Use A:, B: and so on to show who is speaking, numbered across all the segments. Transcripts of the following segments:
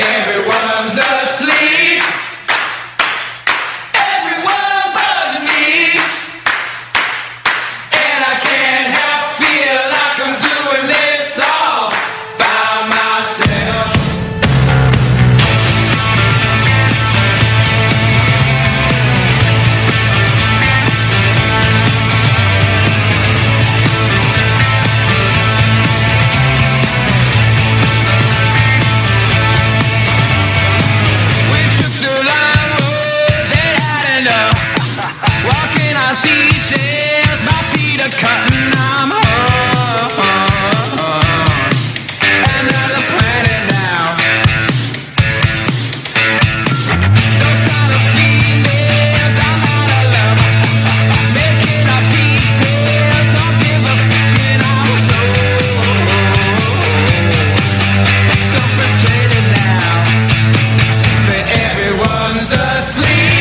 A: Everyone's asleep. Everyone but me. And I can't help feel like I'm doing this all by myself. Cutting, I'm home. Another planet now. Those are the females, I'm out of love. Making up details, don't give a fucking. I'm so frustrated now that everyone's asleep.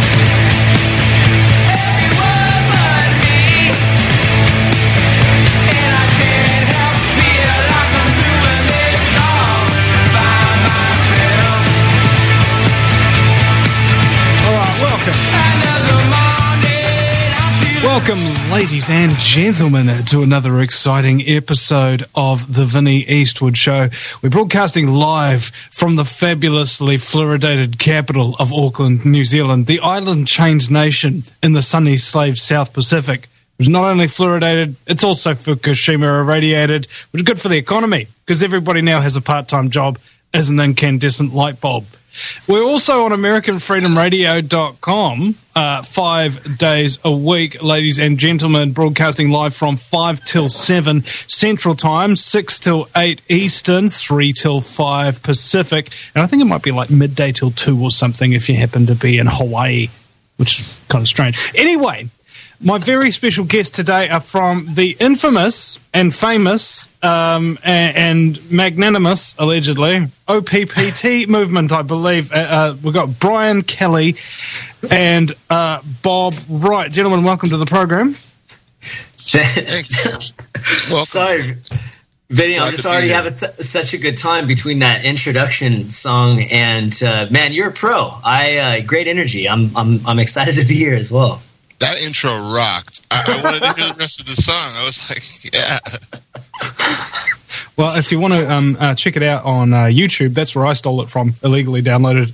B: Welcome, ladies and gentlemen, to another exciting episode of the Vinnie Eastwood Show. We're broadcasting live from the fabulously fluoridated capital of Auckland, New Zealand, the island-chained nation in the sunny slave South Pacific. It's not only fluoridated, it's also Fukushima irradiated, which is good for the economy, because everybody now has a part-time job as an incandescent light bulb. We're also on AmericanFreedomRadio.com 5 days a week, ladies and gentlemen, broadcasting live from 5 till 7 Central Time, 6 till 8 Eastern, 3 till 5 Pacific, and I think it might be like midday till 2 or something if you happen to be in Hawaii, which is kind of strange. Anyway, my very special guests today are from the infamous and famous and magnanimous, allegedly, OPPT movement, I believe. We've got Brian Kelly and Bob Wright. Gentlemen, welcome to the program.
C: Thanks. Welcome.
D: Sorry, Vinny, I'm just already having such a good time between that introduction song and, man, you're a pro. Great energy. I'm excited to be here as well.
C: That intro rocked. I wanted to hear the rest of the song. I was like, yeah.
B: Well, if you want to check it out on YouTube, that's where I stole it from, illegally downloaded.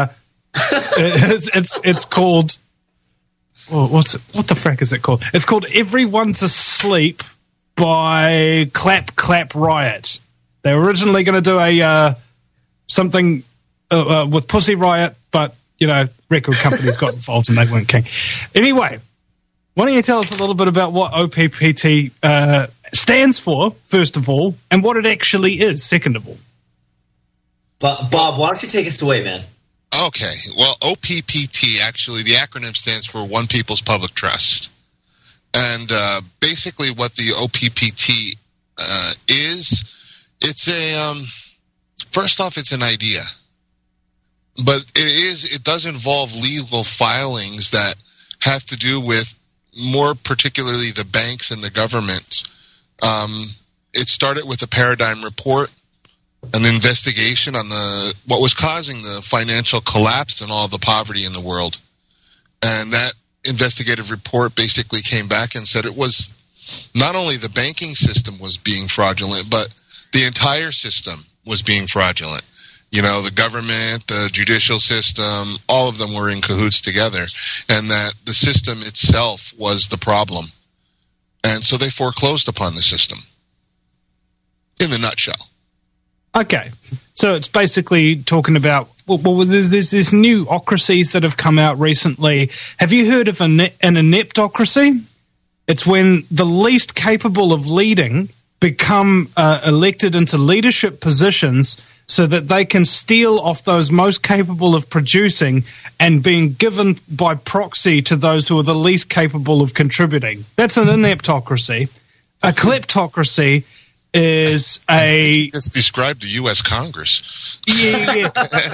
B: It's called... Oh, what the frack is it called? It's called Everyone's Asleep by Clap Clap Riot. They were originally going to do a something with Pussy Riot, but... you know, record companies got involved and they weren't keen. Anyway, why don't you tell us a little bit about what OPPT stands for, first of all, and what it actually is, second of all?
D: Bob, why don't you take us away, man?
C: Okay. Well, OPPT, actually, the acronym stands for One People's Public Trust. And basically what the OPPT is, it's a... first off, it's an idea. But it does involve legal filings that have to do with, more particularly, the banks and the government. It started with a paradigm report, an investigation on what was causing the financial collapse and all the poverty in the world. And that investigative report basically came back and said it was not only the banking system was being fraudulent, but the entire system was being fraudulent. You know, the government, the judicial system, all of them were in cahoots together, and that the system itself was the problem. And so they foreclosed upon the system, in a nutshell.
B: Okay, so it's basically talking about, well there's this new ocracies that have come out recently. Have you heard of an ineptocracy? It's when the least capable of leading become elected into leadership positions so that they can steal off those most capable of producing and being given by proxy to those who are the least capable of contributing. That's an ineptocracy. A kleptocracy is
C: it's described the U.S. Congress.
B: Yeah.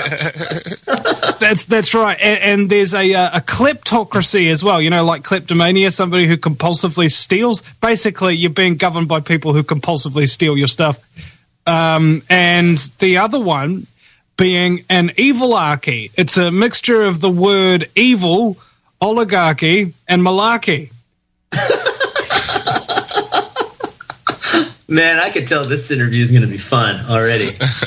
B: That's right. And there's a kleptocracy as well, you know, like kleptomania, somebody who compulsively steals. Basically, you're being governed by people who compulsively steal your stuff. And the other one being an evilarchy. It's a mixture of the word evil, oligarchy, and malarkey.
D: Man, I could tell this interview is going to be fun already.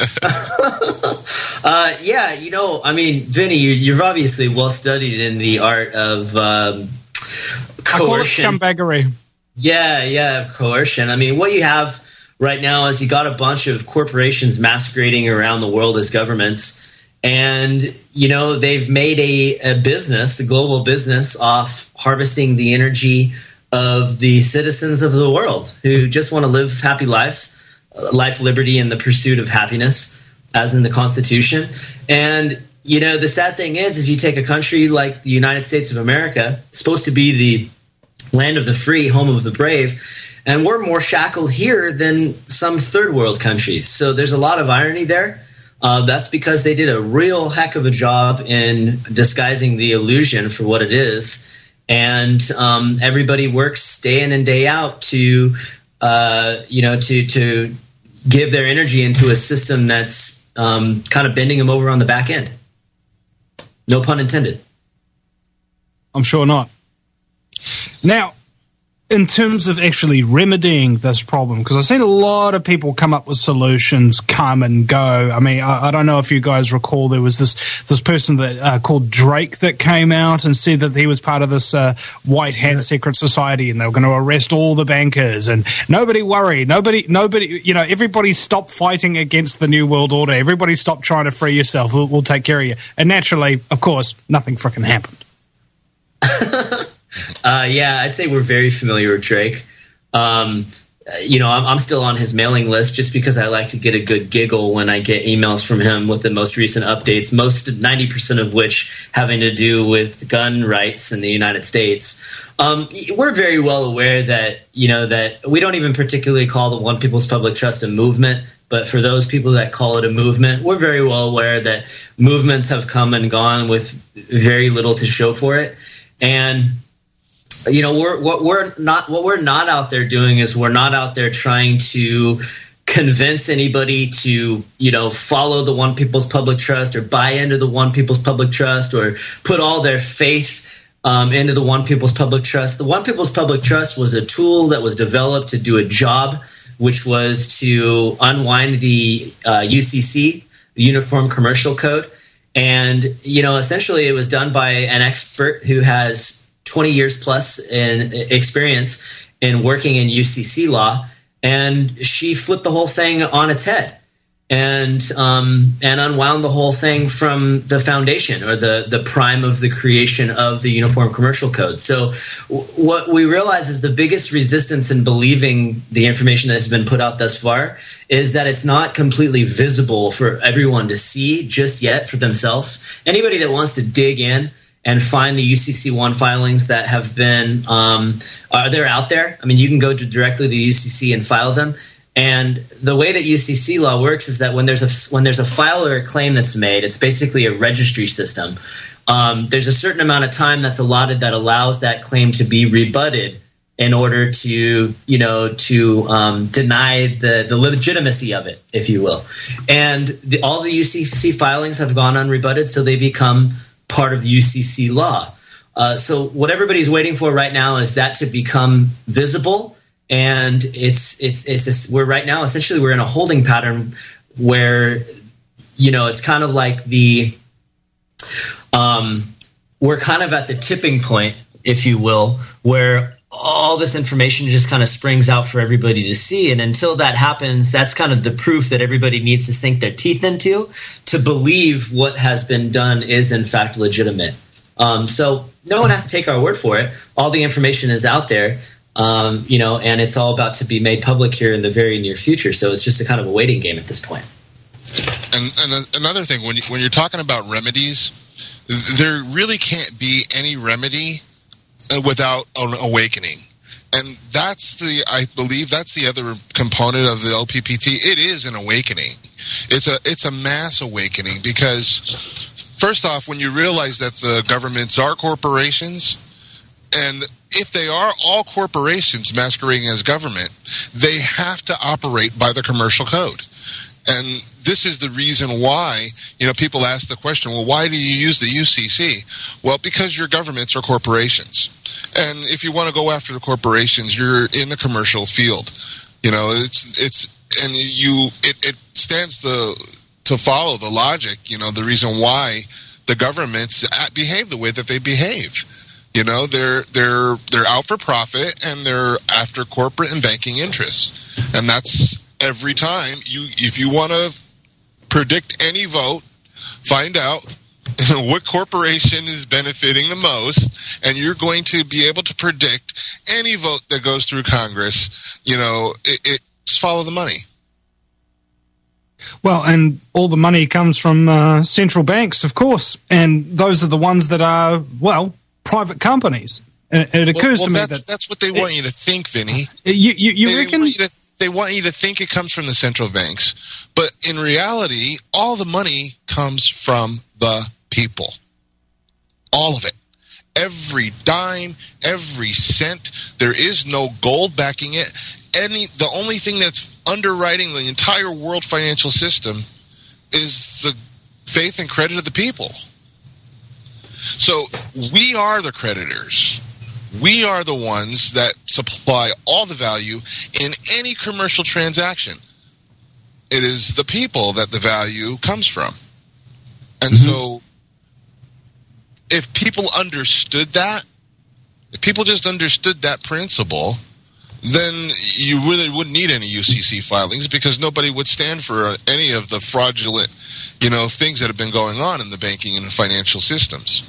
D: Yeah, you know, I mean, Vinny, you're obviously well studied in the art of coercion.
B: Scumbaggery.
D: Yeah, of coercion. I mean, what you have right now is you got a bunch of corporations masquerading around the world as governments, and you know they've made a business, a global business, off harvesting the energy of the citizens of the world who just want to live happy lives, life, liberty, and the pursuit of happiness, as in the Constitution. And you know, the sad thing is you take a country like the United States of America, supposed to be the land of the free, home of the brave, and we're more shackled here than some third world countries. So there's a lot of irony there. That's because they did a real heck of a job in disguising the illusion for what it is. And everybody works day in and day out to to give their energy into a system that's kind of bending them over on the back end. No pun intended.
B: I'm sure not. Now, in terms of actually remedying this problem, because I've seen a lot of people come up with solutions, come and go. I mean, I don't know if you guys recall, there was this person that called Drake that came out and said that he was part of this white hat secret society, and they were going to arrest all the bankers. And nobody worry, nobody, you know, everybody stop fighting against the New World Order. Everybody stop trying to free yourself. We'll take care of you. And naturally, of course, nothing frickin' happened.
D: Yeah, I'd say we're very familiar with Drake. You know, I'm still on his mailing list just because I like to get a good giggle when I get emails from him with the most recent updates, 90% of which having to do with gun rights in the United States. We're very well aware that, you know, that we don't even particularly call the One People's Public Trust a movement, but for those people that call it a movement, we're very well aware that movements have come and gone with very little to show for it. And you know, what we're not out there doing is we're not out there trying to convince anybody to, you know, follow the One People's Public Trust or buy into the One People's Public Trust or put all their faith into the One People's Public Trust. The One People's Public Trust was a tool that was developed to do a job, which was to unwind the UCC, the Uniform Commercial Code. And, you know, essentially it was done by an expert who has 20 years plus in experience in working in UCC law, and she flipped the whole thing on its head and unwound the whole thing from the foundation or the prime of the creation of the Uniform Commercial Code. So what we realize is the biggest resistance in believing the information that has been put out thus far is that it's not completely visible for everyone to see just yet for themselves. Anybody that wants to dig in and find the UCC1 filings that have been they're out there. I mean, you can go directly to the UCC and file them. And the way that UCC law works is that when there's a file or a claim that's made, it's basically a registry system. There's a certain amount of time that's allotted that allows that claim to be rebutted in order to, you know, to deny the legitimacy of it, if you will. And all the UCC filings have gone unrebutted, so they become part of the UCC law. So what everybody's waiting for right now is that to become visible. And we're right now, essentially, we're in a holding pattern where, you know, it's kind of like we're kind of at the tipping point, if you will, where all this information just kind of springs out for everybody to see. And until that happens, that's kind of the proof that everybody needs to sink their teeth into to believe what has been done is in fact legitimate. So no one has to take our word for it. All the information is out there, you know, and it's all about to be made public here in the very near future. So it's just a kind of a waiting game at this point.
C: And another thing, when you're talking about remedies, there really can't be any remedy without an awakening. And I believe that's the other component of the OPPT. It is an awakening. It's a mass awakening because, first off, when you realize that the governments are corporations, and if they are all corporations masquerading as government, they have to operate by the commercial code. And this is the reason why, people ask the question, well, why do you use the UCC? Well, because your governments are corporations. And if you want to go after the corporations, you're in the commercial field. It stands to follow the logic, the reason why the governments behave the way that they behave. They're out for profit, and they're after corporate and banking interests. And that's every time. If you want to predict any vote, find out what corporation is benefiting the most, and you're going to be able to predict any vote that goes through Congress. Just follow the money.
B: Well, and all the money comes from central banks, of course, and those are the ones that are, private companies. And it occurs to me
C: that's what they want you to think, Vinny.
B: You reckon?
C: They want you to think it comes from the central banks, but in reality, all the money comes from the people. All of it. Every dime, every cent. There is no gold backing it. The only thing that's underwriting the entire world financial system is the faith and credit of the people. So we are the creditors. We are the ones that supply all the value in any commercial transaction. It is the people that the value comes from. And so if people understood that, if people just understood that principle, then you really wouldn't need any UCC filings, because nobody would stand for any of the fraudulent, things that have been going on in the banking and financial systems.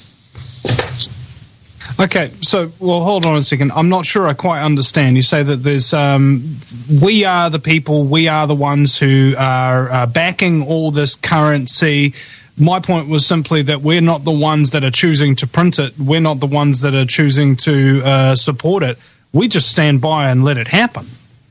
B: Okay, so, hold on a second. I'm not sure I quite understand. You say that there's, we are the people, we are the ones who are backing all this currency. My point was simply that we're not the ones that are choosing to print it. We're not the ones that are choosing to support it. We just stand by and let it happen.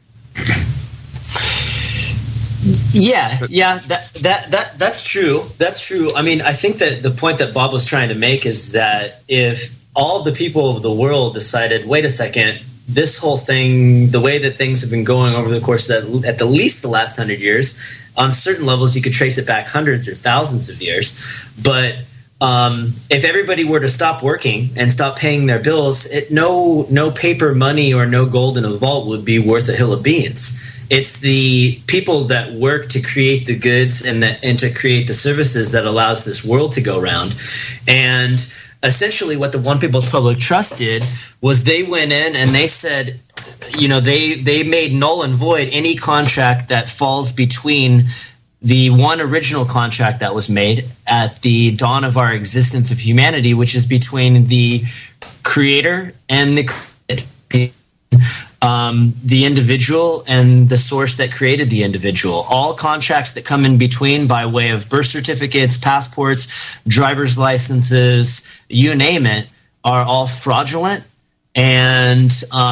D: Yeah, that's true. That's true. I mean, I think that the point that Bob was trying to make is that if all the people of the world decided, wait a second, this whole thing, the way that things have been going over the course of at the least the last 100 years, on certain levels you could trace it back hundreds or thousands of years, but if everybody were to stop working and stop paying their bills, no paper money or no gold in a vault would be worth a hill of beans. It's the people that work to create the goods and to create the services that allows this world to go round. And essentially what the One People's Public Trust did was they went in and they said, they made null and void any contract that falls between the one original contract that was made at the dawn of our existence of humanity, which is between the creator and the created, the individual and the source that created the individual. All contracts that come in between by way of birth certificates, passports, driver's licenses, you name it, are all fraudulent and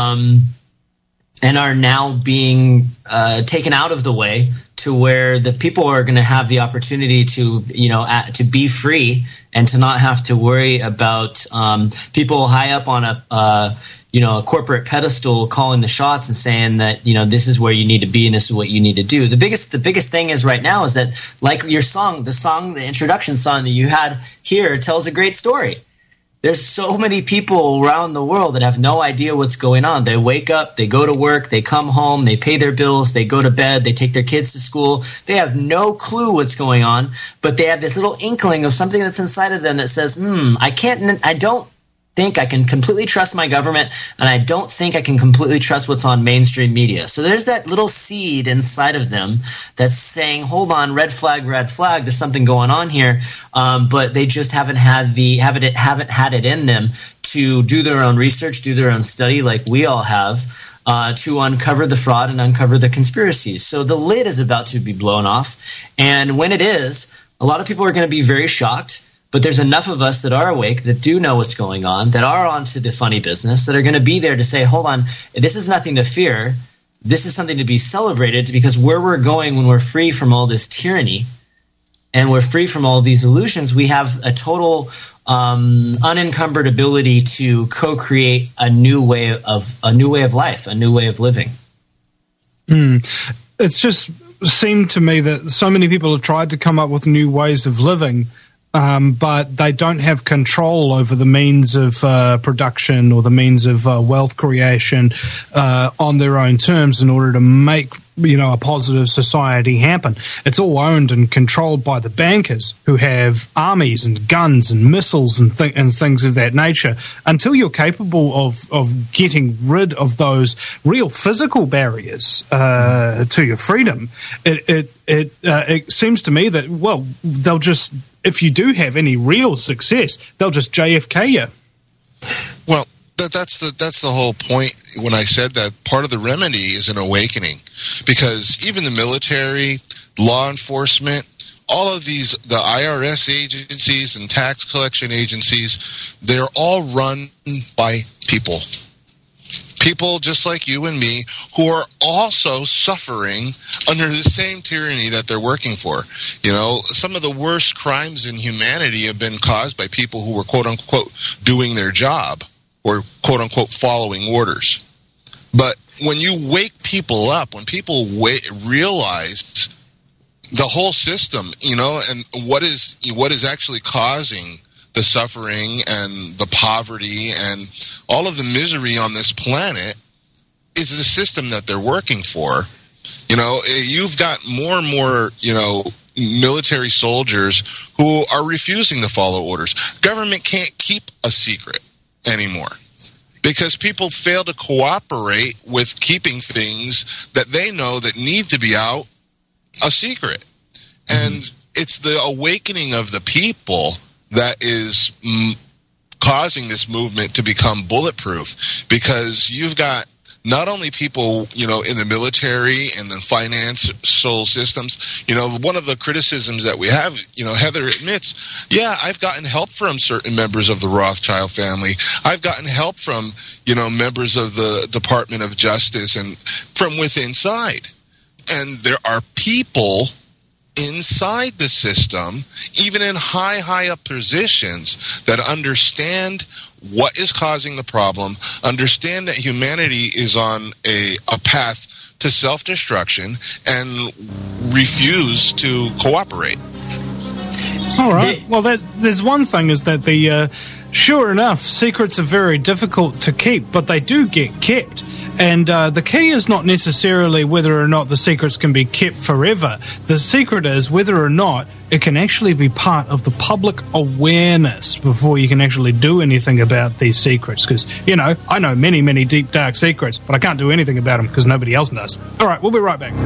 D: are now being taken out of the way, to where the people are going to have the opportunity to, to be free and to not have to worry about people high up on a corporate pedestal calling the shots and saying that, this is where you need to be and this is what you need to do. The biggest thing is right now is that, like your song, the introduction song that you had here tells a great story. There's so many people around the world that have no idea what's going on. They wake up, they go to work, they come home, they pay their bills, they go to bed, they take their kids to school. They have no clue what's going on, but they have this little inkling of something that's inside of them that says, I don't think I can completely trust my government, and I don't think I can completely trust what's on mainstream media. So there's that little seed inside of them that's saying, hold on, red flag, there's something going on here, but they just haven't had it in them to do their own research, do their own study like we all have, to uncover the fraud and uncover the conspiracies. So the lid is about to be blown off, and when it is, a lot of people are going to be very shocked. But there's enough of us that are awake, that do know what's going on, that are onto the funny business, that are going to be there to say, hold on, this is nothing to fear. This is something to be celebrated, because where we're going when we're free from all this tyranny and we're free from all these illusions, we have a total unencumbered ability to co-create a new way of life, a new way of living.
B: It's just seem to me that so many people have tried to come up with new ways of living, but they don't have control over the means of production or the means of wealth creation on their own terms in order to make a positive society happen. It's all owned and controlled by the bankers who have armies and guns and missiles and things of that nature. Until you're capable of getting rid of those real physical barriers to your freedom, it seems to me that, well, they'll just, if you do have any real success, they'll just JFK you.
C: Well, that's the whole point. When I said that, part of the remedy is an awakening, because even the military, law enforcement, all of these, the IRS agencies and tax collection agencies, they're all run by people. People just like you and me who are also suffering under the same tyranny that they're working for. Some of the worst crimes in humanity have been caused by people who were, quote unquote, doing their job, or quote-unquote following orders. But when you wake people up, when people realize the whole system, and what is actually causing the suffering and the poverty and all of the misery on this planet is the system that they're working for. You've got more and more, military soldiers who are refusing to follow orders. Government can't keep a secret anymore, because people fail to cooperate with keeping things that they know that need to be out a secret. And it's the awakening of the people that is causing this movement to become bulletproof, because you've got not only people, in the military and the financial systems. One of the criticisms that we have, Heather admits, I've gotten help from certain members of the Rothschild family. I've gotten help from, members of the Department of Justice and from within inside. And there are people inside the system, even in high up positions, that understand what is causing the problem, understand that humanity is on a path to self-destruction, and refuse to cooperate.
B: All right. Well, there's one thing, is that sure enough, secrets are very difficult to keep, but they do get kept. And the key is not necessarily whether or not the secrets can be kept forever. The secret is whether or not it can actually be part of the public awareness before you can actually do anything about these secrets. Because, I know many, many deep, dark secrets, but I can't do anything about them because nobody else knows. All right, we'll be right back.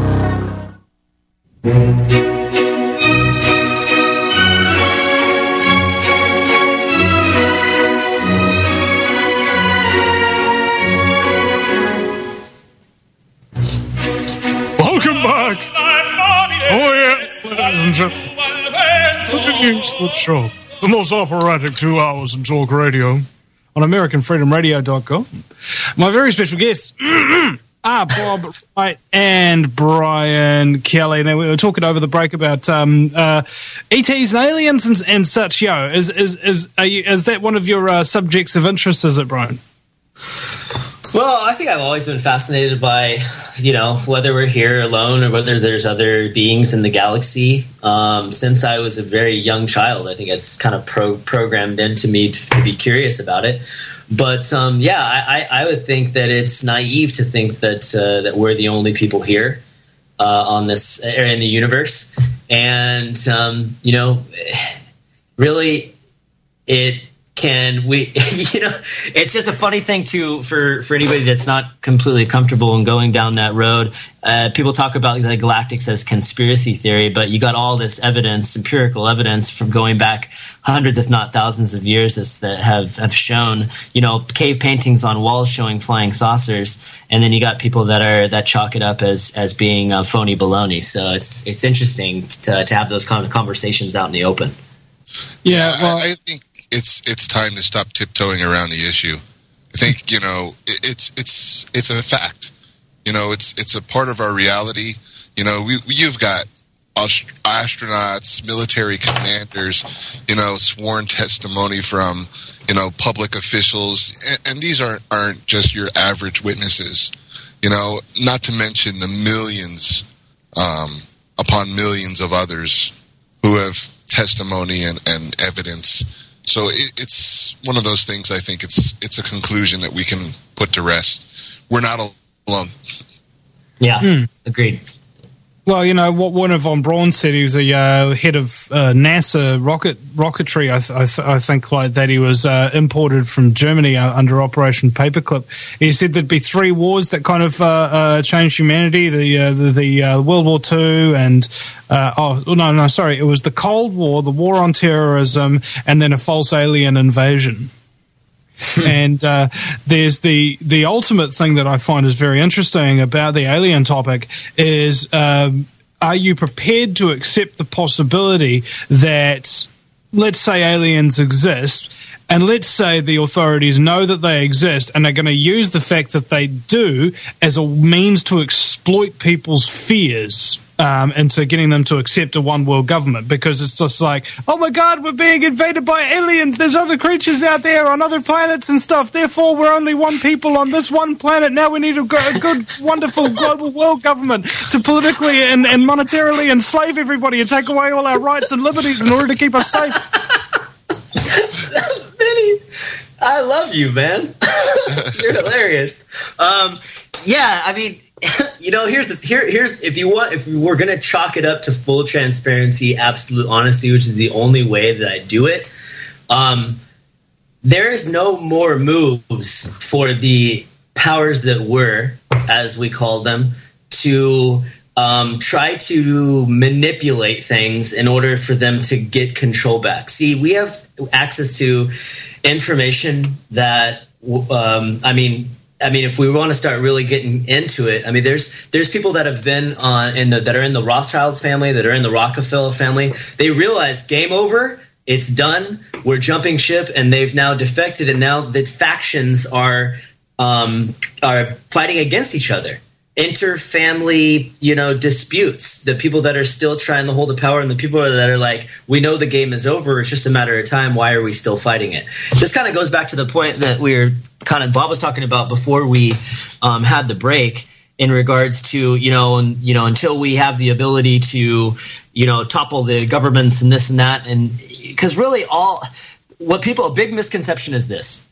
B: Welcome back. Oh, yes, ladies and gentlemen. The Eastwood Show, the most operatic 2 hours in talk radio on AmericanFreedomRadio.com. My very special guests are Bob Wright and Brian Kelly. Now, we were talking over the break about ETs and aliens and such. Is that one of your subjects of interest, is it, Brian?
D: Well, I think I've always been fascinated by, whether we're here alone or whether there's other beings in the galaxy. Since I was a very young child, I think it's kind of programmed into me to be curious about it. But I would think that it's naive to think that we're the only people here on this in the universe, and really, it's just a funny thing too for anybody that's not completely comfortable in going down that road. People talk about the galactics as conspiracy theory, but you got all this evidence, empirical evidence from going back hundreds, if not thousands of years that have shown, cave paintings on walls showing flying saucers, and then you got people that chalk it up as being phony baloney. So it's interesting to have those kind of conversations out in the open.
C: Yeah, well, I think it's time to stop tiptoeing around the issue. I think it's a fact. It's a part of our reality. You've got astronauts, military commanders, sworn testimony from public officials, and these aren't just your average witnesses. Not to mention the millions upon millions of others who have testimony and evidence. So it's one of those things. I think it's a conclusion that we can put to rest. We're not alone.
D: Yeah, agreed.
B: Well, you know, what Werner von Braun said, he was a head of NASA rocketry, I think, like that. He was imported from Germany under Operation Paperclip. He said there'd be three wars that kind of changed humanity: the World War II, and it was the Cold War, the War on Terrorism, and then a false alien invasion. And there's the ultimate thing that I find is very interesting about the alien topic is, are you prepared to accept the possibility that, let's say, aliens exist, and let's say the authorities know that they exist, and they're going to use the fact that they do as a means to exploit people's fears into getting them to accept a one world government, because it's just like, oh my God, we're being invaded by aliens. There's other creatures out there on other planets and stuff. Therefore, we're only one people on this one planet. Now we need a good, wonderful global world government to politically and monetarily enslave everybody and take away all our rights and liberties in order to keep us safe.
D: Vinny, I love you, man. You're hilarious. Yeah, I mean, you know, here's if we're gonna chalk it up to full transparency, absolute honesty, which is the only way that I do it. There is no more moves for the powers that were, as we call them, to try to manipulate things in order for them to get control back. See, we have access to information that, I mean, if we want to start really getting into it, I mean, there's people that have been that are in the Rothschild family, that are in the Rockefeller family. They realize game over, it's done, we're jumping ship, and they've now defected, and now the factions are fighting against each other. Inter-family, disputes. The people that are still trying to hold the power and the people that are like, we know the game is over, it's just a matter of time, why are we still fighting it? This kind of goes back to the point that Bob was talking about before we had the break, in regards to, until we have the ability to, topple the governments and this and that. And because really a big misconception is this.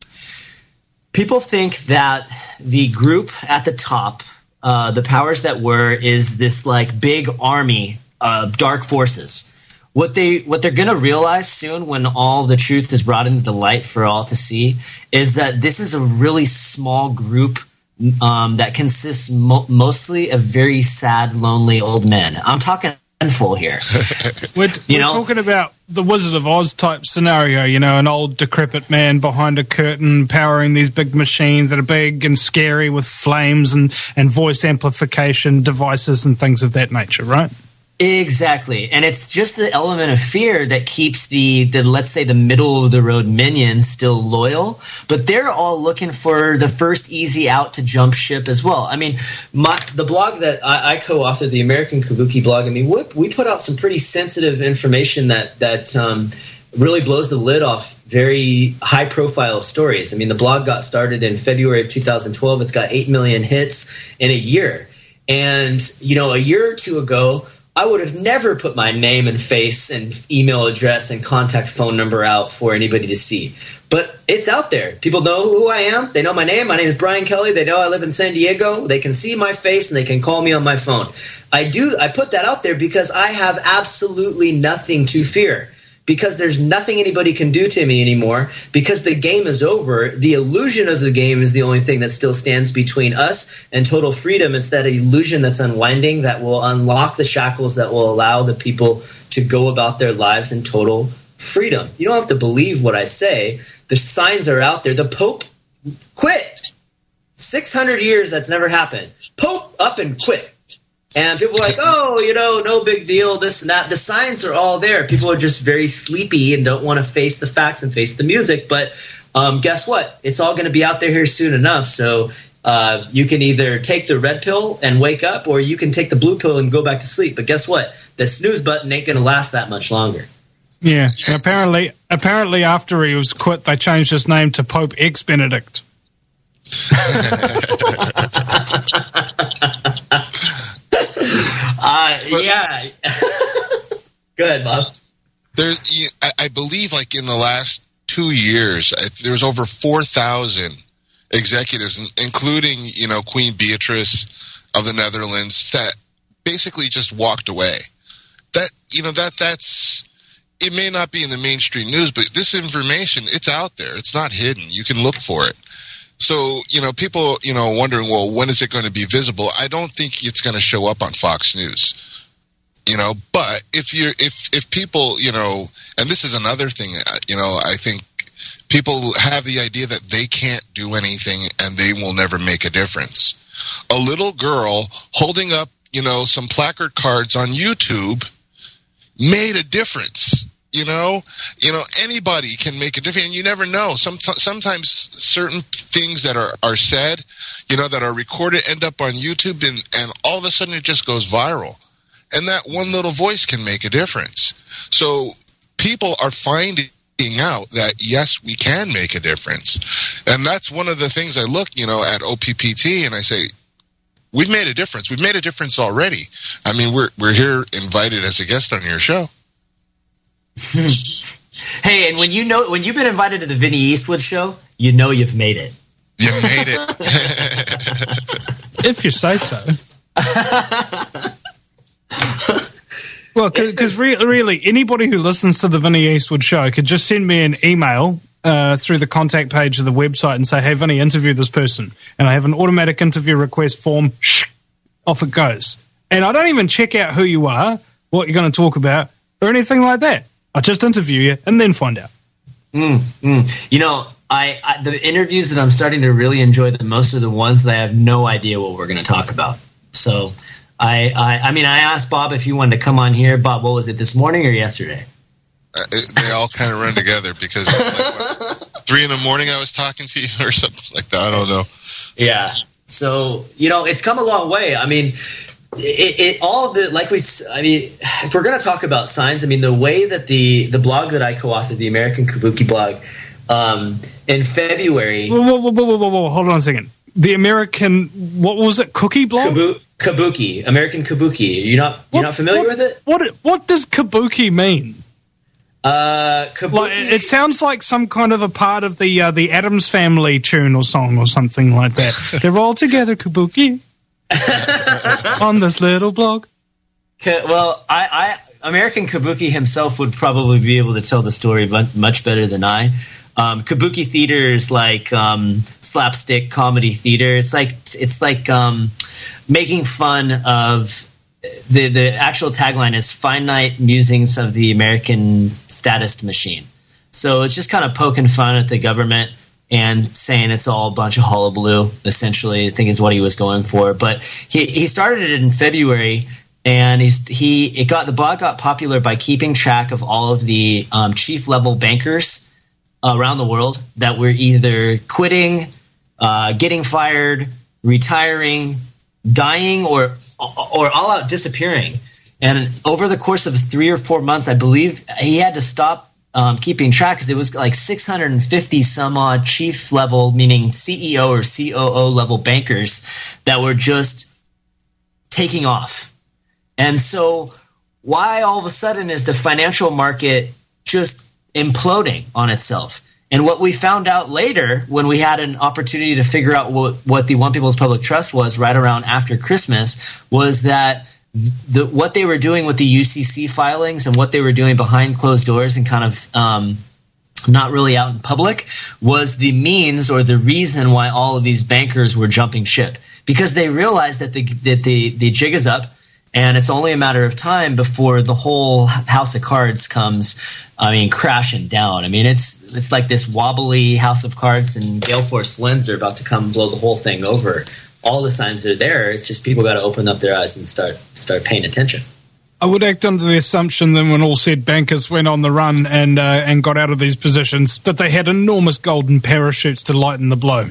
D: People think that the group at the top, the powers that were, is this like big army of dark forces. What they're going to realize soon, when all the truth is brought into the light for all to see, is that this is a really small group that consists mostly of very sad, lonely old men. I'm talking handful here.
B: We're talking about the Wizard of Oz type scenario, an old decrepit man behind a curtain powering these big machines that are big and scary with flames and voice amplification devices and things of that nature, right?
D: Exactly. And it's just the element of fear that keeps the let's say the middle of the road minions still loyal, but they're all looking for the first easy out to jump ship as well. I mean, the blog that I co-authored, the American Kabuki blog, I mean, we put out some pretty sensitive information that really blows the lid off very high profile stories. I mean, the blog got started in February of 2012. It's got 8 million hits in a year. And, a year or two ago, I would have never put my name and face and email address and contact phone number out for anybody to see. But it's out there. People know who I am. They know my name. My name is Brian Kelly. They know I live in San Diego. They can see my face and they can call me on my phone. I put that out there because I have absolutely nothing to fear. Because there's nothing anybody can do to me anymore, because the game is over. The illusion of the game is the only thing that still stands between us and total freedom. It's that illusion that's unwinding that will unlock the shackles that will allow the people to go about their lives in total freedom. You don't have to believe what I say. The signs are out there. The Pope quit. 600 years, that's never happened. Pope up and quit. And people are like, oh, no big deal, this and that. The signs are all there. People are just very sleepy and don't want to face the facts and face the music. But guess what? It's all going to be out there here soon enough. So you can either take the red pill and wake up, or you can take the blue pill and go back to sleep. But guess what? The snooze button ain't going to last that much longer.
B: Yeah. And apparently after he was quit, they changed his name to Pope X Benedict.
D: Yeah. Go ahead, Bob.
C: I believe, like in the last 2 years, there was over 4,000 executives, including Queen Beatrice of the Netherlands, that basically just walked away. That's it. May not be in the mainstream news, but this information, it's out there. It's not hidden. You can look for it. So, people, wondering, well, when is it going to be visible? I don't think it's going to show up on Fox News. But if people, and this is another thing, I think people have the idea that they can't do anything and they will never make a difference. A little girl holding up, some placard cards on YouTube made a difference. Anybody can make a difference, and you never know. Sometimes certain things that are said, that are recorded, end up on YouTube, and all of a sudden it just goes viral. And that one little voice can make a difference. So people are finding out that, yes, we can make a difference. And that's one of the things I look, at OPPT, and I say, we've made a difference. We've made a difference already. I mean, we're here invited as a guest on your show.
D: Hey, and when you've been invited to the Vinny Eastwood show, you've made it.
C: You made it.
B: If you say so. Well, because really, anybody who listens to the Vinny Eastwood show could just send me an email through the contact page of the website and say, hey, Vinny, interview this person. And I have an automatic interview request form. Off it goes. And I don't even check out who you are, what you're going to talk about, or anything like that. I just interview you and then find out.
D: The interviews that I'm starting to really enjoy the most are the ones that I have no idea what we're going to talk about. So I asked Bob if he wanted to come on here. Bob, what was it, this morning or yesterday?
C: They all kind of run together because 3 a.m. I was talking to you or something like that. I don't know.
D: Yeah. So, it's come a long way. I mean, if we're going to talk about signs, I mean, the way that the blog that I co-authored, the American Kabuki blog, in February.
B: Whoa, hold on a second. The American, what was it? Cookie blog?
D: Kabuki, American Kabuki. You're not familiar with it?
B: What does Kabuki mean?
D: Kabuki,
B: it sounds like some kind of a part of the Addams Family tune or song or something like that. They're all together, Kabuki, on this little blog.
D: Well, American Kabuki himself would probably be able to tell the story much better than I. Kabuki theater is like slapstick comedy theater. It's like making fun of the actual tagline is finite musings of the American statist machine. So it's just kind of poking fun at the government and saying it's all a bunch of hullabaloo, essentially, I think is what he was going for. But he started it in February, and the blog got popular by keeping track of all of the chief level bankers around the world that were either quitting, getting fired, retiring, dying, or all out disappearing. And over the course of 3 or 4 months, I believe he had to stop keeping track because it was like 650 some odd chief level, meaning CEO or COO level bankers that were just taking off. And so why all of a sudden is the financial market just imploding on itself? And what we found out later when we had an opportunity to figure out what the One People's Public Trust was right around after Christmas was that what they were doing with the UCC filings and what they were doing behind closed doors and kind of not really out in public was the means or the reason why all of these bankers were jumping ship, because they realized that the jig is up. And it's only a matter of time before the whole house of cards comes, crashing down. I mean, it's like this wobbly house of cards, and gale force winds are about to come blow the whole thing over. All the signs are there. It's just people got to open up their eyes and start paying attention.
B: I would act under the assumption that when all said bankers went on the run and got out of these positions, that they had enormous golden parachutes to lighten the blow.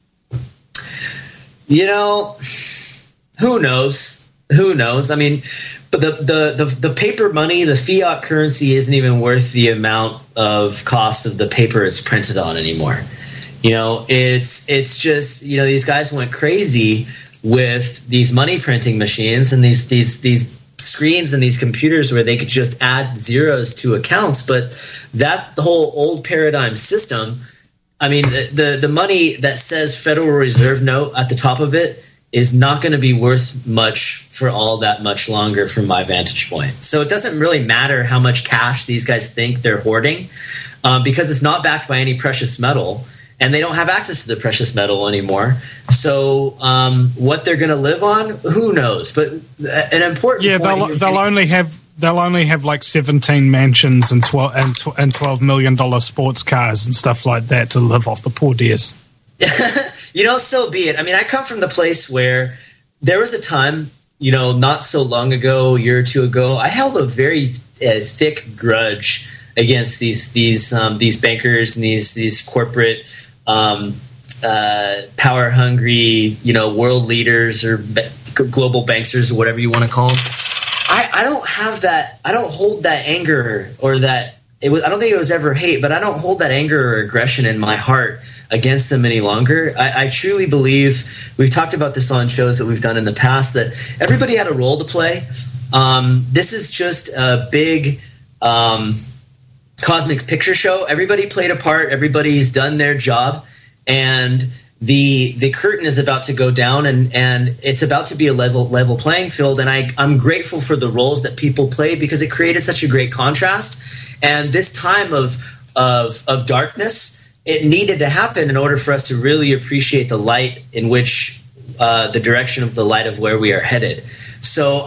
D: Who knows? Who knows? I mean, but the paper money, the fiat currency isn't even worth the amount of cost of the paper it's printed on anymore. It's just, these guys went crazy with these money printing machines and these screens and these computers where they could just add zeros to accounts. But the whole old paradigm system, I mean, the money that says Federal Reserve note at the top of it is not going to be worth much for all that much longer from my vantage point. So it doesn't really matter how much cash these guys think they're hoarding, because it's not backed by any precious metal, and they don't have access to the precious metal anymore. So what they're going to live on, who knows? But an important point
B: they'll only have like 17 mansions and $12 million sports cars and stuff like that to live off. The poor dears.
D: So be it. I mean, I come from the place where there was a time, not so long ago, a year or two ago, I held a very thick grudge against these bankers and these corporate power hungry, world leaders or global banksters or whatever you want to call them. I don't have that. I don't hold that anger or that. I don't think it was ever hate, but I don't hold that anger or aggression in my heart against them any longer. I truly believe, we've talked about this on shows that we've done in the past, that everybody had a role to play. This is just a big cosmic picture show. Everybody played a part. Everybody's done their job. And the curtain is about to go down, and it's about to be a level playing field. And I'm grateful for the roles that people played, because it created such a great contrast. And this time of darkness, it needed to happen in order for us to really appreciate the light in which the direction of the light of where we are headed. So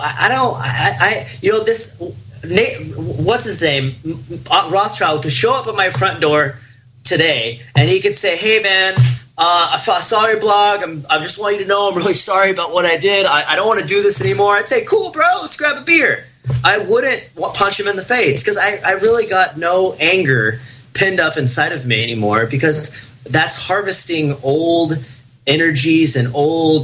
D: what's his name? Rothschild could show up at my front door today, and he could say, "Hey, man, I saw your blog. I just want you to know I'm really sorry about what I did. I don't want to do this anymore." I'd say, "Cool, bro, let's grab a beer." I wouldn't punch him in the face, because I really got no anger pinned up inside of me anymore, because that's harvesting old energies and old,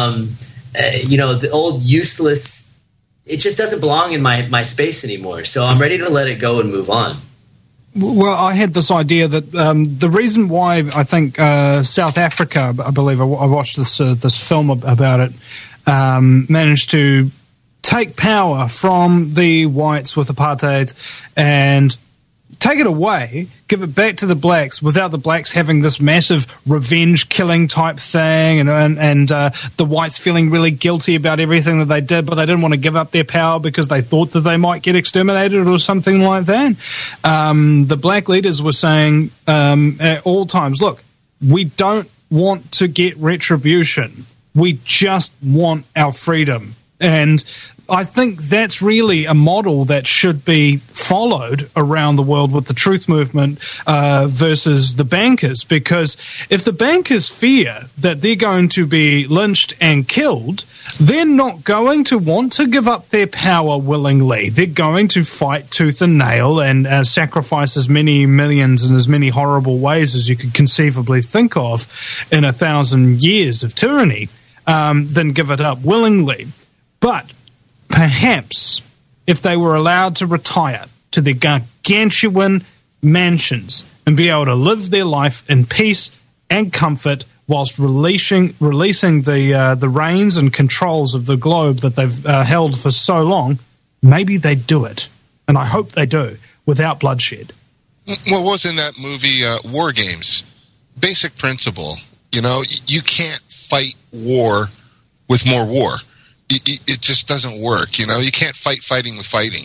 D: the old useless. It just doesn't belong in my space anymore. So I'm ready to let it go and move on.
B: Well, I had this idea that the reason why I think South Africa, I believe I watched this film about it, managed to take power from the whites with apartheid and take it away, give it back to the blacks without the blacks having this massive revenge killing type thing, and the whites feeling really guilty about everything that they did, but they didn't want to give up their power because they thought that they might get exterminated or something like that. The black leaders were saying at all times, look, we don't want to get retribution. We just want our freedom. And I think that's really a model that should be followed around the world with the truth movement versus the bankers, because if the bankers fear that they're going to be lynched and killed, they're not going to want to give up their power willingly. They're going to fight tooth and nail and sacrifice as many millions in as many horrible ways as you could conceivably think of in 1,000 years of tyranny than give it up willingly. But perhaps if they were allowed to retire to their gargantuan mansions and be able to live their life in peace and comfort whilst releasing the reins and controls of the globe that they've held for so long, maybe they'd do it. And I hope they do, without bloodshed.
C: What was in that movie, War Games? Basic principle. You can't fight war with more war. It just doesn't work, you can't fight fighting with fighting.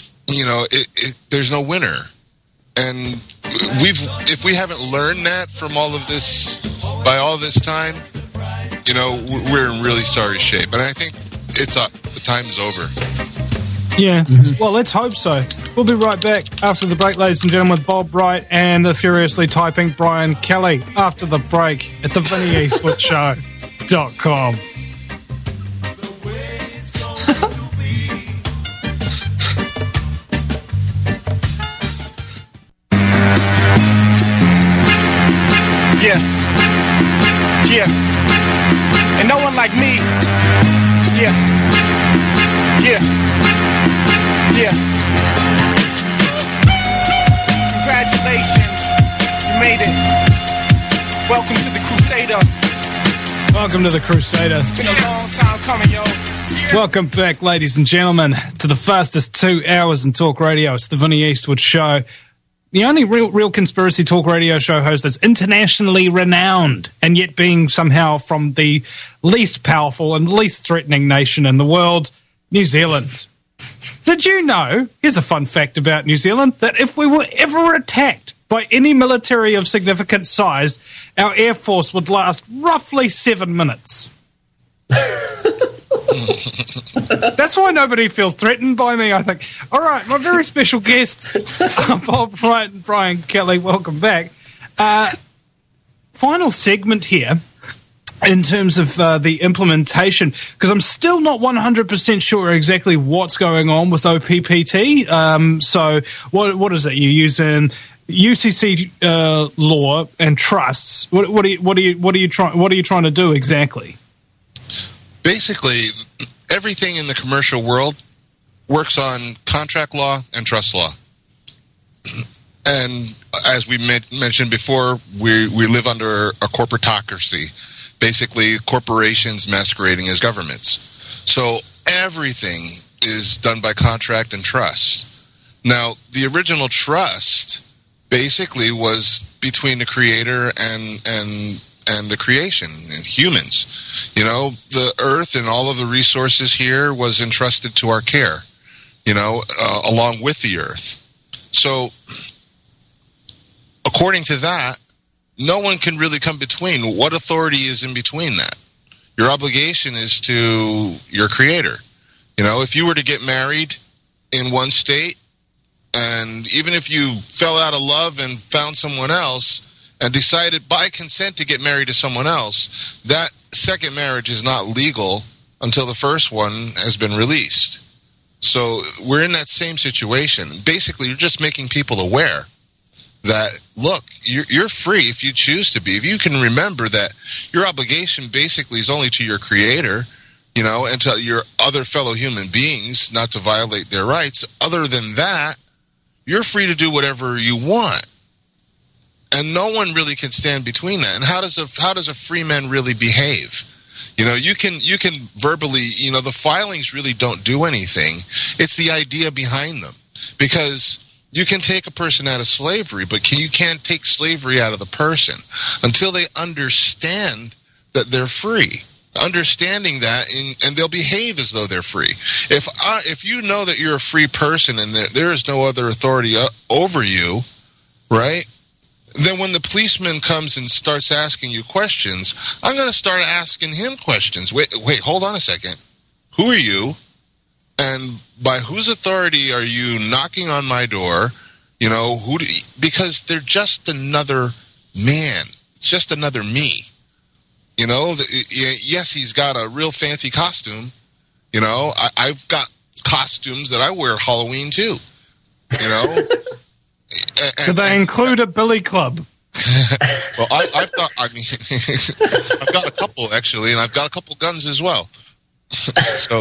C: There's no winner. And if we haven't learned that from all of this, by all this time, we're in really sorry shape. And I think it's up. The time's over.
B: Yeah. Well, let's hope so. We'll be right back after the break, ladies and gentlemen, with Bob Wright and the furiously typing Brian Kelly after the break at the VinnyEastwoodShow.com. Yeah. And no one like me. Yeah. Congratulations. You made it. Welcome to the Crusader. Welcome to the Crusader.
A: Been a long time coming, yo.
B: Welcome back, ladies and gentlemen, to the fastest 2 hours in talk radio. It's the Vinny Eastwood Show. The only real conspiracy talk radio show host that's internationally renowned, and yet being somehow from the least powerful and least threatening nation in the world, New Zealand. Did you know, here's a fun fact about New Zealand, that if we were ever attacked by any military of significant size, our Air Force would last roughly 7 minutes. That's why nobody feels threatened by me, I think. All right, my very special guests, Bob Wright and Brian Kelly, welcome back. Final segment here in terms of the implementation, because I'm still not 100% sure exactly what's going on with OPPT. So what is it? You use in UCC law and trusts. What are you trying to do exactly?
C: Basically, everything in the commercial world works on contract law and trust law. And as we mentioned before, we live under a corporatocracy, basically corporations masquerading as governments. So everything is done by contract and trust. Now, the original trust basically was between the creator and the creation, and humans. You know, the earth and all of the resources here was entrusted to our care, along with the earth. So, according to that, no one can really come between. What authority is in between that? Your obligation is to your creator. If you were to get married in one state, and even if you fell out of love and found someone else, and decided by consent to get married to someone else, that second marriage is not legal until the first one has been released. So we're in that same situation. Basically, you're just making people aware that, look, you're free if you choose to be. If you can remember that your obligation basically is only to your creator, and to your other fellow human beings, not to violate their rights. Other than that, you're free to do whatever you want. And no one really can stand between that. And how does a free man really behave? You can verbally, the filings really don't do anything. It's the idea behind them. Because you can take a person out of slavery, but you can't take slavery out of the person until they understand that they're free. Understanding that, and they'll behave as though they're free. If you know that you're a free person and there is no other authority over you, right? Then when the policeman comes and starts asking you questions, I'm going to start asking him questions. Wait, hold on a second. Who are you? And by whose authority are you knocking on my door? Because they're just another man. It's just another me. Yes, he's got a real fancy costume. I've got costumes that I wear at Halloween too.
B: Do they include a billy club?
C: Well, I've got a couple actually, and I've got a couple guns as well. So,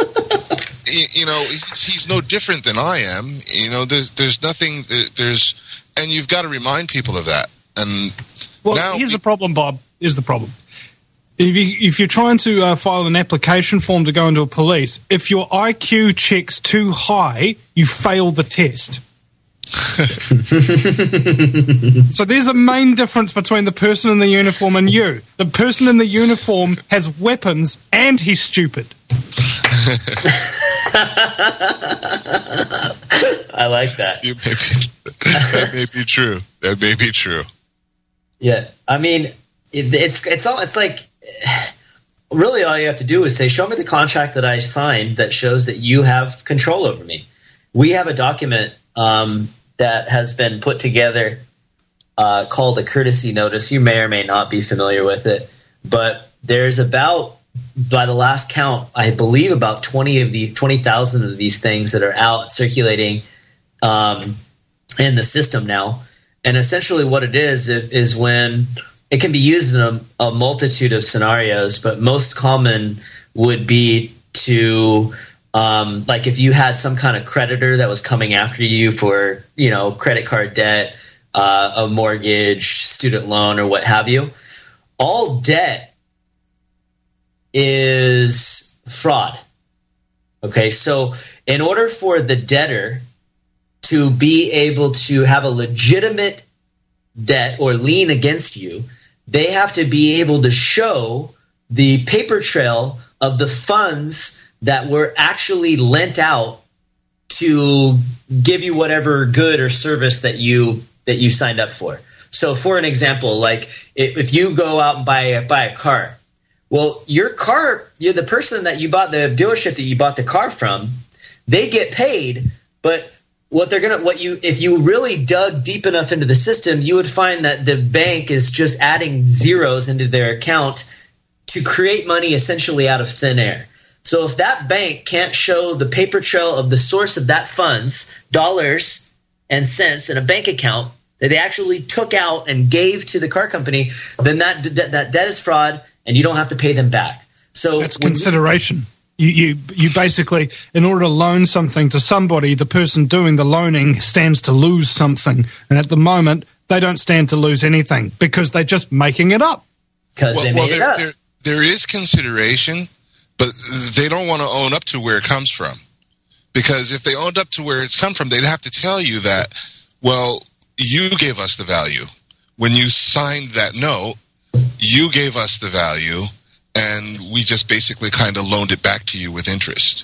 C: he's no different than I am. There's nothing. And you've got to remind people of that. And
B: here's the problem, Bob. Here's the problem. If you're trying to file an application form to go into a police, if your IQ checks too high, you fail the test. So there's a main difference between the person in the uniform and you. The person in the uniform has weapons and he's stupid.
D: I like that.
C: That may be true. That may be true.
D: Yeah, I mean, it's like really all you have to do is say, show me the contract that I signed that shows that you have control over me. We have a document that has been put together called a courtesy notice. You may or may not be familiar with it, but there's about, by the last count, I believe about 20,000 of these things that are out circulating in the system now. And essentially what it is when it can be used in a multitude of scenarios, but most common would be to like if you had some kind of creditor that was coming after you for, credit card debt, a mortgage, student loan, or what have you. All debt is fraud. Okay, so in order for the debtor to be able to have a legitimate debt or lien against you, they have to be able to show the paper trail of the funds that were actually lent out to give you whatever good or service that you signed up for. So for an example, like if you go out and buy a car, well, your car, you're the person that you bought, the dealership that you bought the car from, they get paid, but if you really dug deep enough into the system, you would find that the bank is just adding zeros into their account to create money essentially out of thin air. So if that bank can't show the paper trail of the source of that funds, dollars and cents in a bank account that they actually took out and gave to the car company, then that debt is fraud, and you don't have to pay them back. So
B: that's consideration. You basically, in order to loan something to somebody, the person doing the loaning stands to lose something. And at the moment, they don't stand to lose anything because they're just making it up.
D: Because they made it up.
C: There is consideration, but they don't want to own up to where it comes from. Because if they owned up to where it's come from, they'd have to tell you that, well, you gave us the value. When you signed that note, you gave us the value, and we just basically kind of loaned it back to you with interest.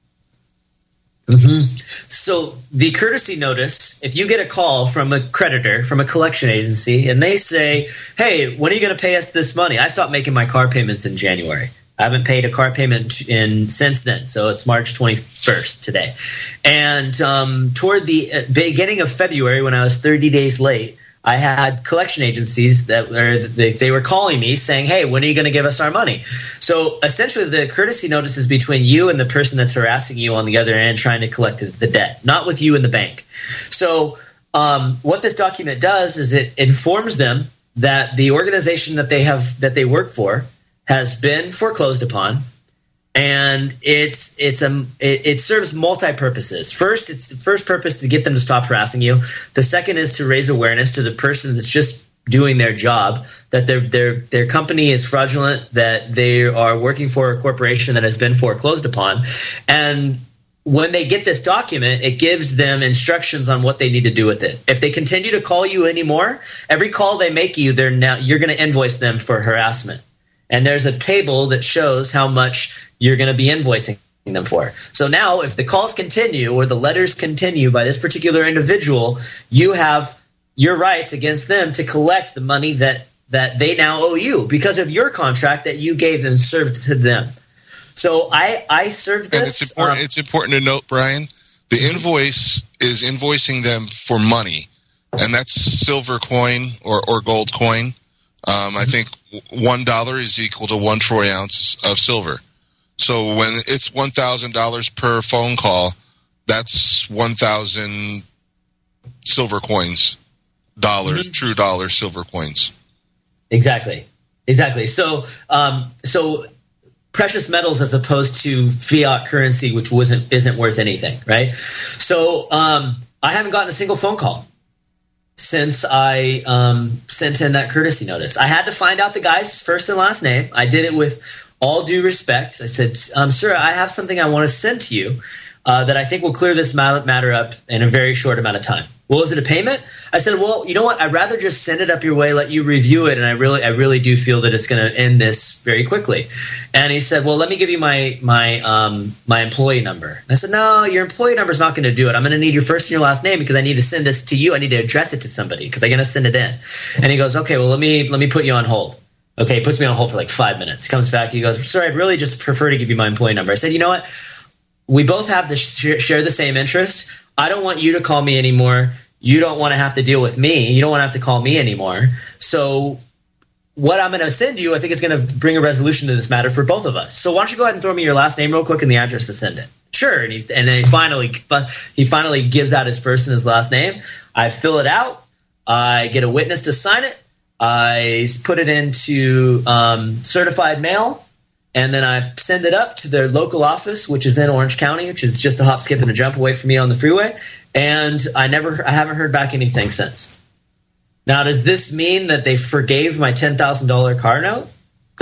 D: Mm-hmm. So the courtesy notice, if you get a call from a creditor, from a collection agency, and they say, hey, when are you going to pay us this money? I stopped making my car payments in January. I haven't paid a car payment since then, so it's March 21st today. And toward the beginning of February, when I was 30 days late, I had collection agencies they were calling me saying, hey, when are you going to give us our money? So essentially the courtesy notice is between you and the person that's harassing you on the other end trying to collect the debt, not with you and the bank. So what this document does is it informs them that the organization that they work for has been foreclosed upon, and it serves multi-purposes. First, it's the first purpose to get them to stop harassing you. The second is to raise awareness to the person that's just doing their job, that their company is fraudulent, that they are working for a corporation that has been foreclosed upon. And when they get this document, it gives them instructions on what they need to do with it. If they continue to call you anymore, every call they make you, you're going to invoice them for harassment. And there's a table that shows how much you're going to be invoicing them for. So now if the calls continue or the letters continue by this particular individual, you have your rights against them to collect the money that they now owe you because of your contract that you gave and served to them. So I served this.
C: And it's important to note, Brian, the invoice is invoicing them for money, and that's silver coin or gold coin. I think $1 is equal to 1 troy ounce of silver. So when it's $1,000 per phone call, that's 1,000 silver coins, true dollar silver coins.
D: Exactly. So precious metals as opposed to fiat currency, which isn't worth anything, right? So I haven't gotten a single phone call since I sent in that courtesy notice. I had to find out the guy's first and last name. I did it with all due respect. I said, sir, I have something I want to send to you that I think will clear this matter up in a very short amount of time. Well, is it a payment? I said, well, you know what? I'd rather just send it up your way, let you review it, and I really do feel that it's going to end this very quickly. And he said, well, let me give you my employee number. And I said, no, your employee number is not going to do it. I'm going to need your first and your last name because I need to send this to you. I need to address it to somebody because I'm going to send it in. And he goes, okay, well, let me put you on hold. Okay, he puts me on hold for like 5 minutes. He comes back, he goes, sir, I'd really just prefer to give you my employee number. I said, you know what? We both have share the same interests. I don't want you to call me anymore. You don't want to have to deal with me. You don't want to have to call me anymore. So what I'm going to send you, I think is going to bring a resolution to this matter for both of us. So why don't you go ahead and throw me your last name real quick and the address to send it? Sure. And then he finally gives out his first and his last name. I fill it out. I get a witness to sign it. I put it into certified mail. And then I send it up to their local office, which is in Orange County, which is just a hop, skip, and a jump away from me on the freeway. And I haven't heard back anything since. Now, does this mean that they forgave my $10,000 car note? No.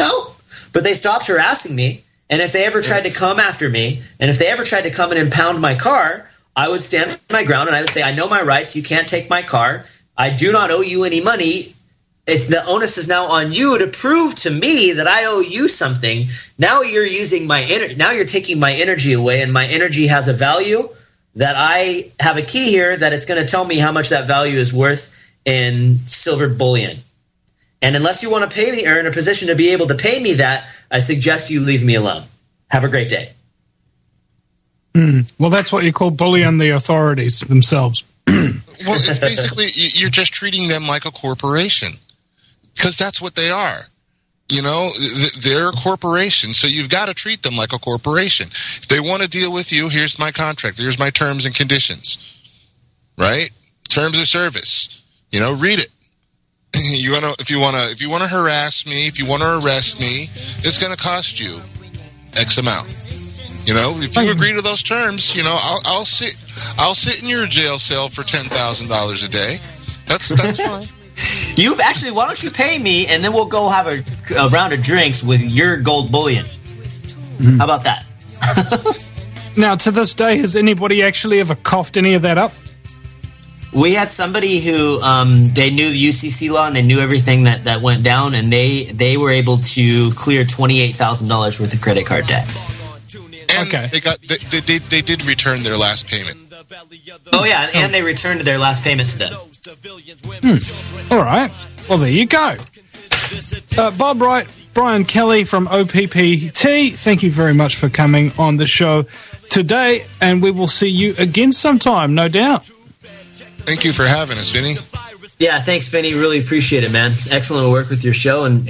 D: But they stopped harassing me. And if they ever tried to come after me, and if they ever tried to come and impound my car, I would stand my ground and I would say, I know my rights. You can't take my car. I do not owe you any money. If the onus is now on you to prove to me that I owe you something, now you're using my now you're taking my energy away, and my energy has a value that I have a key here that it's going to tell me how much that value is worth in silver bullion. And unless you want to pay me or in a position to be able to pay me that, I suggest you leave me alone. Have a great day.
B: Well, that's what you call bullying the authorities themselves.
C: Well, it's basically you're just treating them like a corporation, because that's what they are. You know, they're a corporation, so you've got to treat them like a corporation. If they want to deal with you, here's my contract. Here's my terms and conditions. Right? Terms of service. You know, read it. If you want to harass me, if you want to arrest me, it's going to cost you X amount. You know, if you agree to those terms, you know, I'll sit in your jail cell for $10,000 a day. That's fine.
D: You actually, why don't you pay me and then we'll go have a round of drinks with your gold bullion? How about that?
B: Now, to this day, has anybody actually ever coughed any of that up?
D: We had somebody who they knew the UCC law and they knew everything that went down, and they were able to clear $28,000 worth of credit card debt.
C: And
B: Okay.
C: they did return their last payment.
D: Oh yeah, and they returned their last payment to them.
B: All right. Well, there you go. Bob Wright, Brian Kelly from OPPT, thank you very much for coming on the show today, and we will see you again sometime, no doubt.
C: Thank you for having us, Vinny.
D: Yeah, thanks, Vinny. Really appreciate it, man. Excellent work with your show, and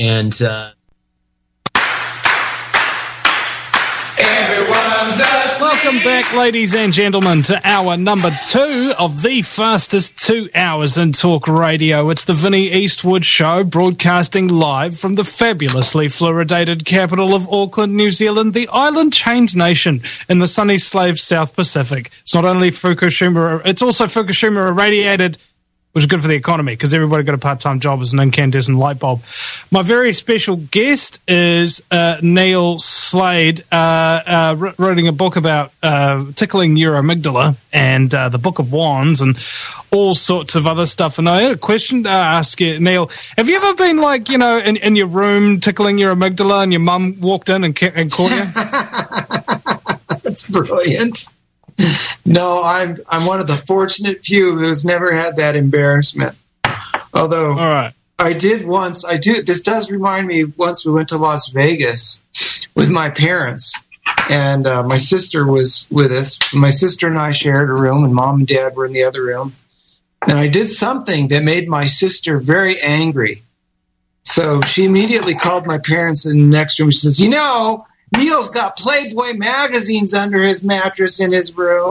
B: Welcome back, ladies and gentlemen, to hour number 2 of the fastest 2 hours in talk radio. It's the Vinny Eastwood Show, broadcasting live from the fabulously fluoridated capital of Auckland, New Zealand, the island chained nation in the sunny slave South Pacific. It's not only Fukushima, it's also Fukushima irradiated, which is good for the economy because everybody got a part-time job as an incandescent light bulb. My very special guest is Neil Slade, writing a book about tickling your amygdala and the Book of Wands and all sorts of other stuff. And I had a question to ask you, Neil. Have you ever been, like, you know, in your room tickling your amygdala and your mum walked in and caught you?
E: That's brilliant. No, I'm one of the fortunate few who's never had that embarrassment. Although,
B: All right.
E: I did once. This does remind me. Once we went to Las Vegas with my parents, and my sister was with us. My sister and I shared a room, and Mom and Dad were in the other room. And I did something that made my sister very angry. So she immediately called my parents in the next room. She says, "You know, Neil's got Playboy magazines under his mattress in his room."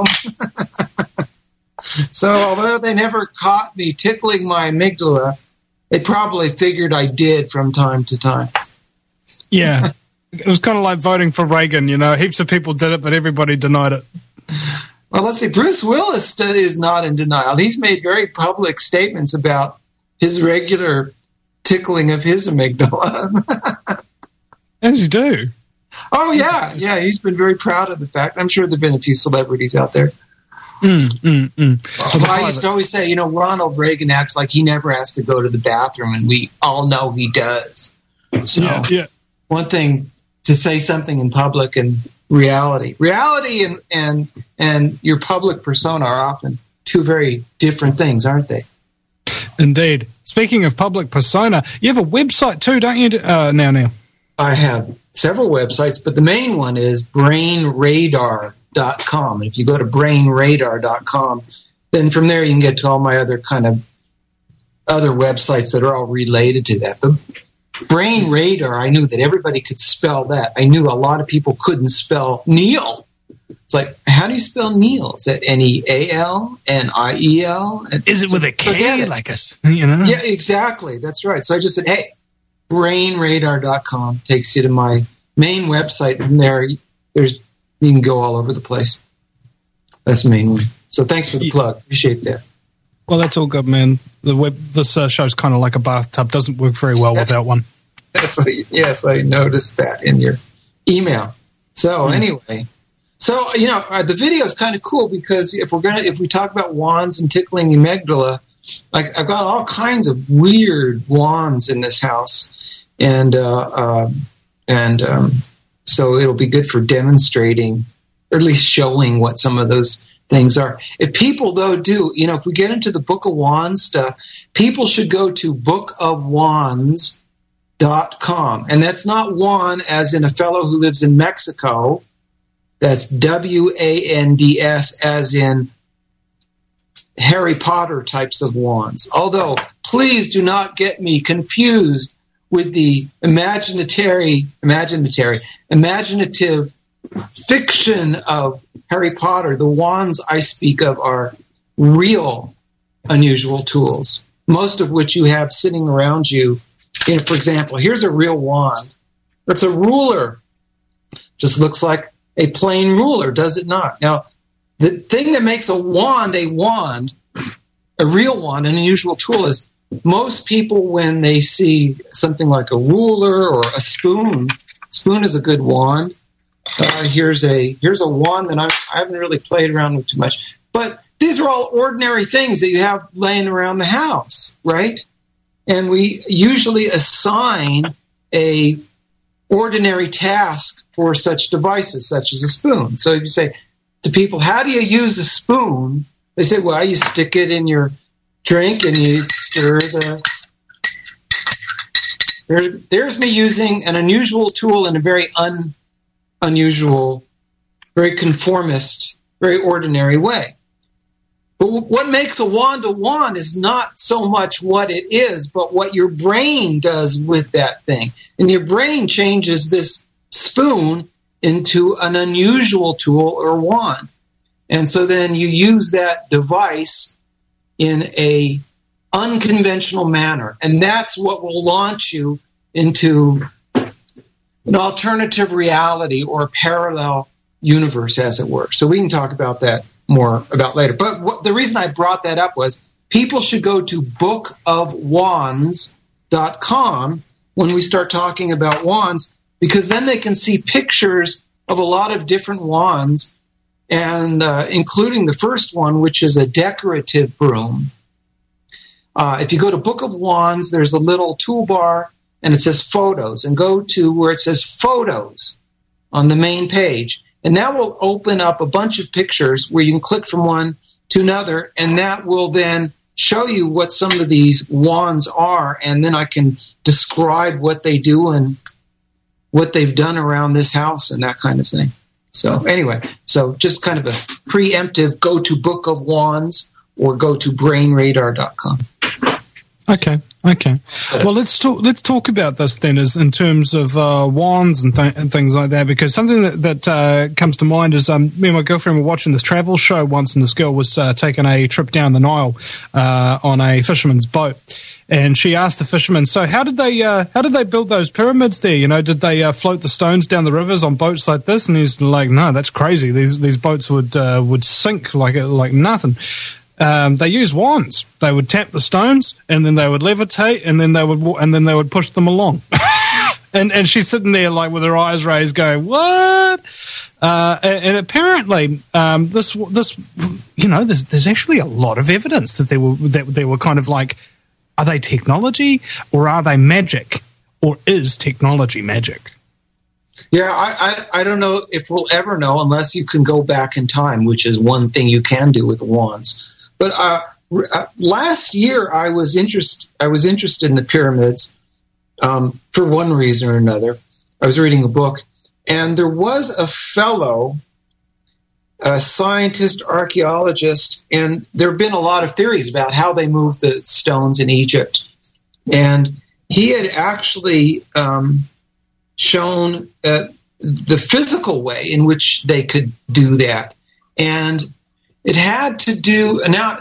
E: So although they never caught me tickling my amygdala, they probably figured I did from time to time.
B: Yeah. It was kind of like voting for Reagan, you know. Heaps of people did it, but everybody denied it.
E: Well, let's see. Bruce Willis is not in denial. He's made very public statements about his regular tickling of his amygdala.
B: How does he do?
E: Oh, yeah. Yeah, he's been very proud of the fact. I'm sure there have been a few celebrities out there. Well, I used to always say, you know, Ronald Reagan acts like he never has to go to the bathroom, and we all know he does. So
B: Yeah.
E: one thing to say something in public and reality and your public persona are often two very different things, aren't they?
B: Indeed. Speaking of public persona, you have a website too, don't you, Neil?
E: I have several websites, but the main one is brainradar.com. If you go to brainradar.com, then from there you can get to all my other other websites that are all related to that. But Brain Radar, I knew that everybody could spell that. I knew a lot of people couldn't spell Neil. It's like, how do you spell Neil? Is it Neal, Niel?
B: Is it with a K?
E: Forget it.
B: Like you know?
E: Yeah, exactly. That's right. So I just said, hey, brainradar.com takes you to my main website, and you can go all over the place. That's the main one. So thanks for the plug. Appreciate that.
B: Well, that's all good, man. This show's kind of like a bathtub. Doesn't work very well without one.
E: That's what. Yes, I noticed that in your email. So anyway, so the video is kind of cool because if we talk about wands and tickling the amygdala, like I've got all kinds of weird wands in this house, and so it'll be good for demonstrating, or at least showing what some of those things are. If people, though, if we get into the Book of Wands stuff, people should go to bookofwands.com. And that's not Juan as in a fellow who lives in Mexico. That's WANDS as in Harry Potter types of wands. Although, please do not get me confused with the imaginative fiction of Harry Potter. The wands I speak of are real unusual tools, most of which you have sitting around you. For example, here's a real wand. It's a ruler. Just looks like a plain ruler, does it not? Now, the thing that makes a wand, a real wand, an unusual tool is most people, when they see something like a ruler or a spoon is a good wand. Here's a wand that I haven't really played around with too much. But these are all ordinary things that you have laying around the house, right? And we usually assign a ordinary task for such devices, such as a spoon. So if you say to people, how do you use a spoon? They say, well, you stick it in your drink and you stir the... There's me using an unusual tool in a very unusual, very conformist, very ordinary way. But what makes a wand is not so much what it is, but what your brain does with that thing. And your brain changes this spoon into an unusual tool or wand. And so then you use that device in a unconventional manner. And that's what will launch you into an alternative reality or a parallel universe, as it were. So we can talk about that more about later. But the reason I brought that up was people should go to bookofwands.com when we start talking about wands, because then they can see pictures of a lot of different wands, and including the first one, which is a decorative broom. If you go to Book of Wands, there's a little toolbar, and it says Photos, and go to where it says Photos on the main page, and that will open up a bunch of pictures where you can click from one to another, and that will then show you what some of these wands are, and then I can describe what they do and what they've done around this house and that kind of thing. So anyway, so just kind of a preemptive, go to Book of Wands or go to brainradar.com.
B: Okay. Well, let's talk about this then, as in terms of wands and things like that, because something that comes to mind is me and my girlfriend were watching this travel show once, and this girl was taking a trip down the Nile on a fisherman's boat, and she asked the fisherman, "So how did they build those pyramids there? You know, did they float the stones down the rivers on boats like this?" And he's like, "No, that's crazy. These boats would sink like nothing." They use wands. They would tap the stones, and then they would levitate, and then they would push them along. and she's sitting there like with her eyes raised, going, "What?" And apparently, there's actually a lot of evidence that they were kind of like, are they technology or are they magic, or is technology magic?
E: Yeah, I don't know if we'll ever know unless you can go back in time, which is one thing you can do with wands. But last year, I was interested in the pyramids for one reason or another. I was reading a book, and there was a fellow, a scientist, archaeologist, and there have been a lot of theories about how they moved the stones in Egypt. And he had actually shown the physical way in which they could do that. And it had to do,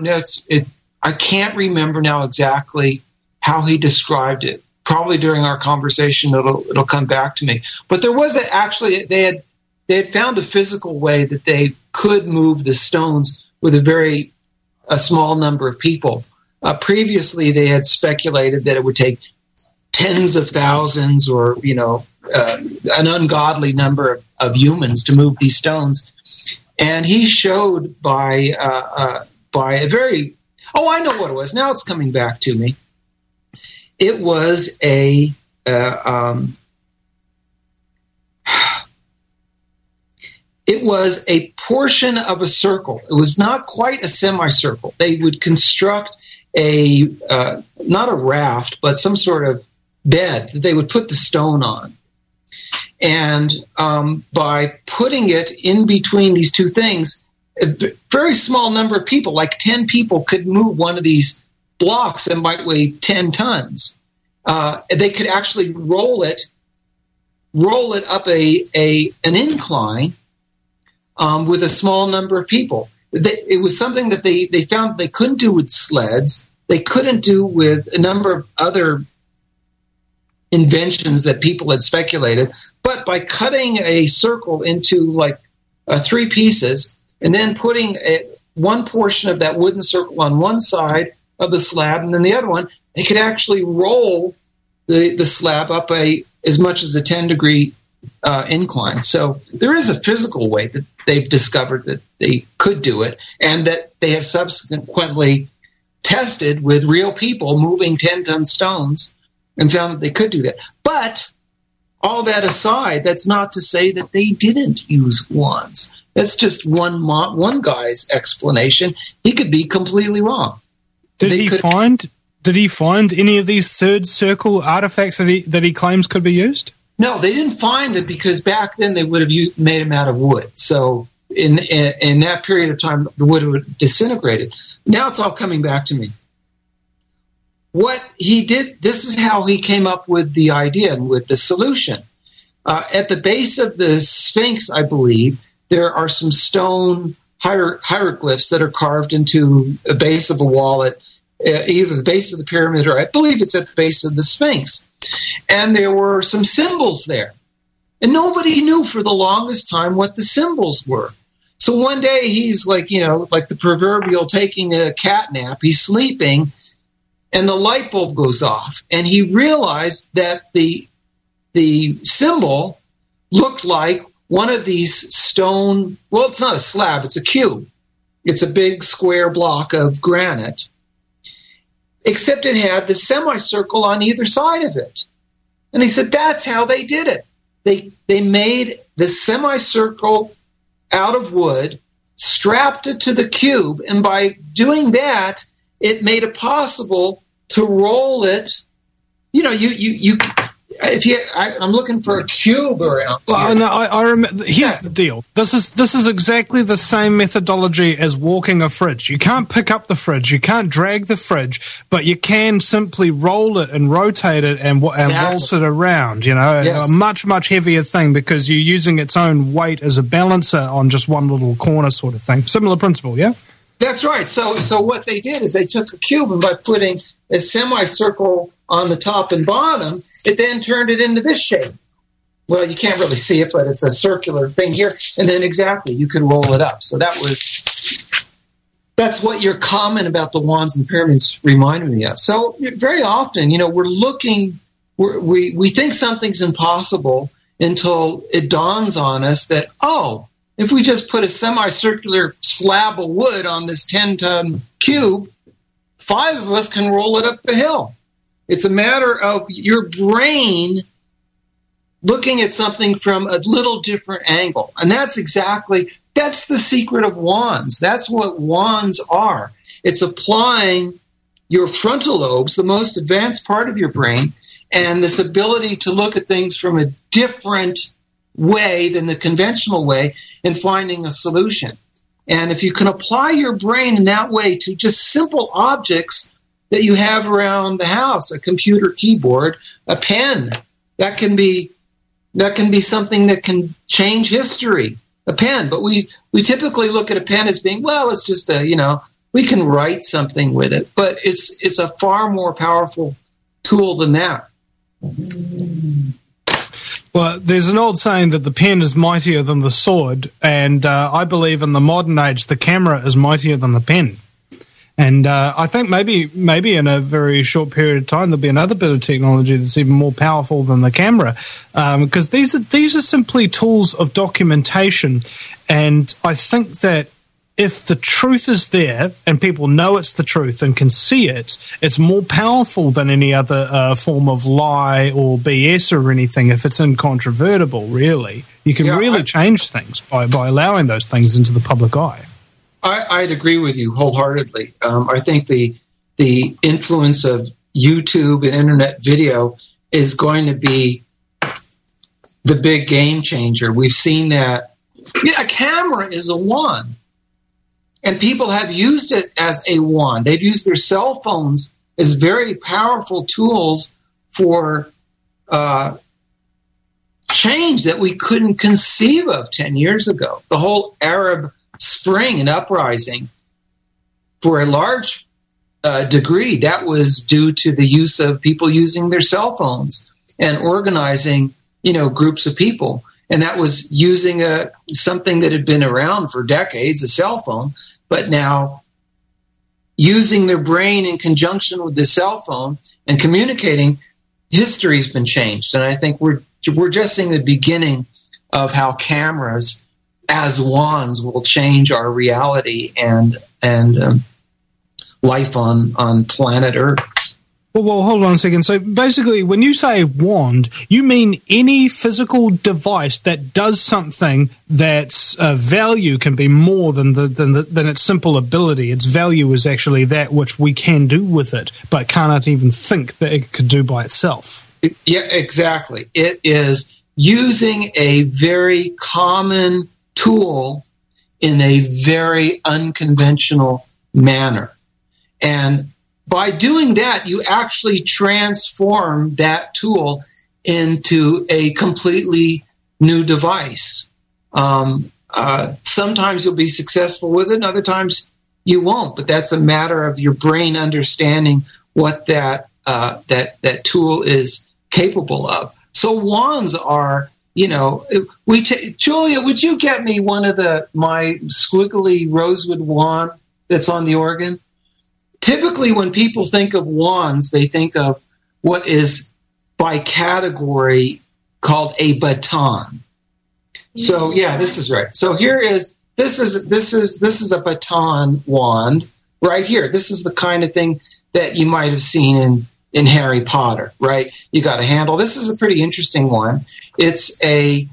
E: I can't remember now exactly how he described it. Probably during our conversation, it'll come back to me. But there was they had found a physical way that they could move the stones with a small number of people. Previously, they had speculated that it would take tens of thousands or, an ungodly number of humans to move these stones. And he showed by a very, I know what it was. Now it's coming back to me. It was a portion of a circle. It was not quite a semicircle. They would construct not a raft, but some sort of bed that they would put the stone on. And by putting it in between these two things, a very small number of people, like 10 people, could move one of these blocks that might weigh 10 tons. They could actually roll it up an incline with a small number of people. It was something that they found they couldn't do with sleds. They couldn't do with a number of other inventions that people had speculated. But by cutting a circle into 3 pieces and then putting one portion of that wooden circle on one side of the slab and then the other one, they could actually roll the slab up as much as a 10-degree incline. So there is a physical way that they've discovered that they could do it, and that they have subsequently tested with real people moving 10-ton stones and found that they could do that. But all that aside, that's not to say that they didn't use wands. That's just one guy's explanation. He could be completely wrong.
B: Did he find any of these third circle artifacts that he claims could be used?
E: No, they didn't find it because back then they would have made them out of wood. So in that period of time, the wood would have disintegrated. Now it's all coming back to me. What he did, this is how he came up with the idea and with the solution. At the base of the Sphinx, I believe, there are some stone hieroglyphs that are carved into the base of a wall at either the base of the pyramid or I believe it's at the base of the Sphinx. And there were some symbols there. And nobody knew for the longest time what the symbols were. So one day he's like the proverbial taking a cat nap. He's sleeping and the light bulb goes off. And he realized that the symbol looked like one of these stone, well, it's not a slab, it's a cube. It's a big square block of granite. Except it had the semicircle on either side of it. And he said, that's how they did it. They made the semicircle out of wood, strapped it to the cube, and by doing that, it made it possible to roll it. I'm looking for a cube around.
B: Well, no, I remember. Here's the deal. This is exactly the same methodology as walking a fridge. You can't pick up the fridge, you can't drag the fridge, but you can simply roll it and rotate it and waltz it around. A much heavier thing because you're using its own weight as a balancer on just one little corner, sort of thing. Similar principle, yeah.
E: That's right. So what they did is they took a cube and by putting a semicircle on the top and bottom, it then turned it into this shape. Well, you can't really see it, but it's a circular thing here. And then exactly, you could roll it up. So that's what your comment about the wands and the pyramids reminded me of. So very often, we think something's impossible until it dawns on us that, if we just put a semicircular slab of wood on this 10-ton cube, 5 of us can roll it up the hill. It's a matter of your brain looking at something from a little different angle. And that's the secret of wands. That's what wands are. It's applying your frontal lobes, the most advanced part of your brain, and this ability to look at things from a different way than the conventional way and finding a solution. And if you can apply your brain in that way to just simple objects that you have around the house, a computer keyboard, a pen, that can be something that can change history, a pen. But we typically look at a pen as being, well, it's just we can write something with it, but it's a far more powerful tool than that.
B: Well, there's an old saying that the pen is mightier than the sword, and I believe in the modern age the camera is mightier than the pen. And I think maybe in a very short period of time there'll be another bit of technology that's even more powerful than the camera, because these are simply tools of documentation. And I think that if the truth is there and people know it's the truth and can see it, it's more powerful than any other form of lie or BS or anything if it's incontrovertible, really. You can really change things by allowing those things into the public eye.
E: I'd agree with you wholeheartedly. I think the influence of YouTube and internet video is going to be the big game changer. We've seen that. A camera is a wand. And people have used it as a wand. They've used their cell phones as very powerful tools for change that we couldn't conceive of 10 years ago. The whole Arab Spring and uprising, for a large degree, that was due to the use of people using their cell phones and organizing, groups of people. And that was using something that had been around for decades, a cell phone, but now using their brain in conjunction with the cell phone and communicating, history's been changed. And I think we're just seeing the beginning of how cameras as wands will change our reality and life on planet Earth.
B: Well, hold on a second. So basically, when you say wand, you mean any physical device that does something that's value can be more than its simple ability. Its value is actually that which we can do with it, but cannot even think that it could do by itself.
E: Yeah, exactly. It is using a very common tool in a very unconventional manner. And by doing that, you actually transform that tool into a completely new device. Sometimes you'll be successful with it, and other times you won't. But that's a matter of your brain understanding what that tool is capable of. So wands are, Julia, would you get me one of my squiggly rosewood wand that's on the organ? Typically, when people think of wands, they think of what is by category called a baton. So, yeah, this is right. So this is a baton wand right here. This is the kind of thing that you might have seen in Harry Potter, right? You got a handle. This is a pretty interesting one. It's an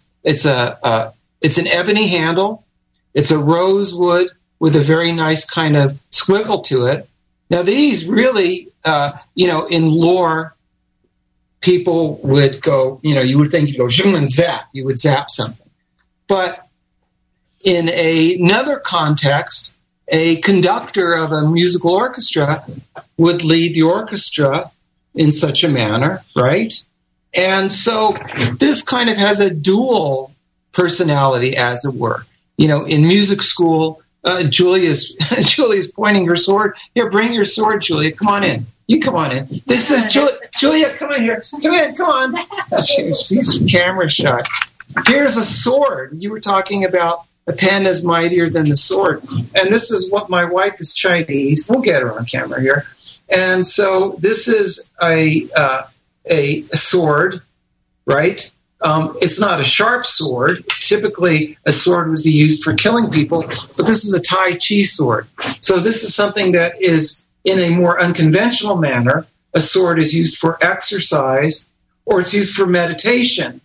E: ebony handle. It's a rosewood with a very nice kind of squiggle to it. Now, these really, in lore, people would go, you would think, zoom and zap. You would zap something. But in another context, a conductor of a musical orchestra would lead the orchestra in such a manner, right? And so this kind of has a dual personality, as it were. In music school, Julia's pointing her sword. Here, bring your sword, Julia. Come on in. You come on in. This is Julia. Come on here. Come in. Come on. She's camera shy. Here's a sword. You were talking about a pen is mightier than the sword, and this is what my wife is Chinese. We'll get her on camera here. And so this is a sword, right? It's not a sharp sword. Typically, a sword would be used for killing people, but this is a Tai Chi sword. So this is something that is in a more unconventional manner. A sword is used for exercise, or it's used for meditation.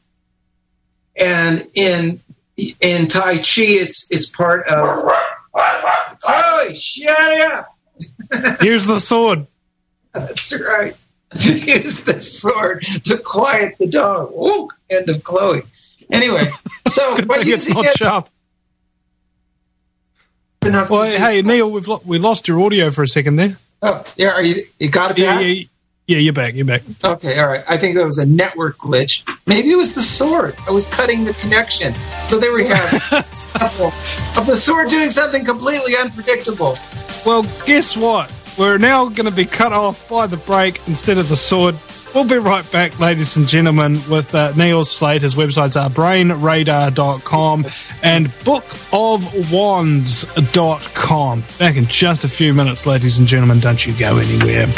E: And in Tai Chi, it's part of. Oh, shut up!
B: Here's the sword.
E: That's right. Use the sword to quiet the dog. Ooh, end of Chloe. Anyway, so
B: Good thing it's not sharp. Well, hey Neil, we lost your audio for a second there.
E: Oh, yeah. Are you got it back?
B: Yeah, you're back. You're back.
E: Okay, all right. I think that was a network glitch. Maybe it was the sword. I was cutting the connection. So there we have example of the sword doing something completely unpredictable.
B: Well, guess what? We're now going to be cut off by the break instead of the sword. We'll be right back, ladies and gentlemen, with Neil Slate. His websites are brainradar.com and bookofwands.com. Back in just a few minutes, ladies and gentlemen. Don't you go anywhere.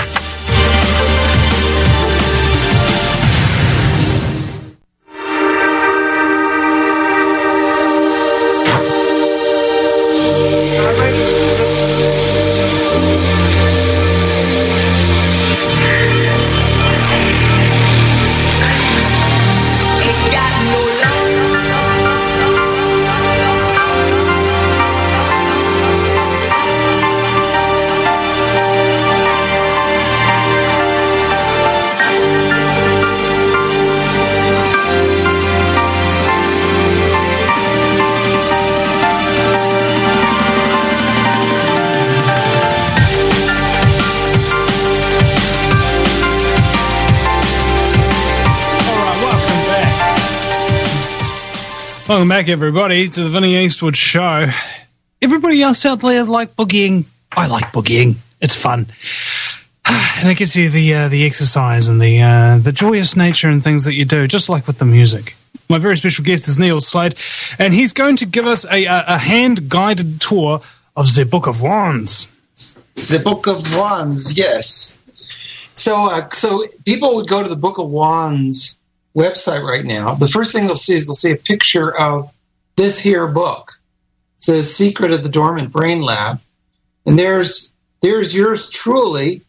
B: Welcome back, everybody, to the Vinnie Eastwood Show. Everybody else out there like boogieing? I like boogieing. It's fun. And it gets you the exercise and the joyous nature and things that you do, just like with the music. My very special guest is Neil Slade, and he's going to give us a hand-guided tour of the Book of Wands.
E: The Book of Wands, yes. So people would go to the Book of Wands website right now. The first thing they'll see a picture of this here book. It says Secret of the Dormant Brain Lab. And there's yours truly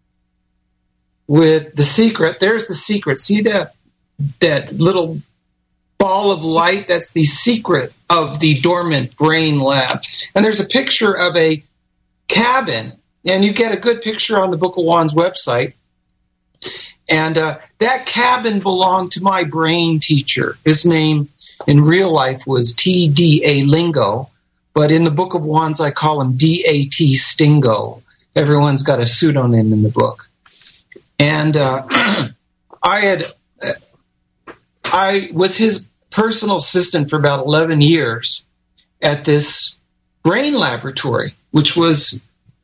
E: with the secret. There's the secret. See that little ball of light? That's the secret of the Dormant Brain Lab. And there's a picture of a cabin, and you get a good picture on the Book of Wands website. And that cabin belonged to my brain teacher. His name in real life was T.D.A. Lingo, but in the Book of Wands I call him D.A.T. Stingo. Everyone's got a pseudonym in the book. And I was his personal assistant for about 11 years at this brain laboratory, which was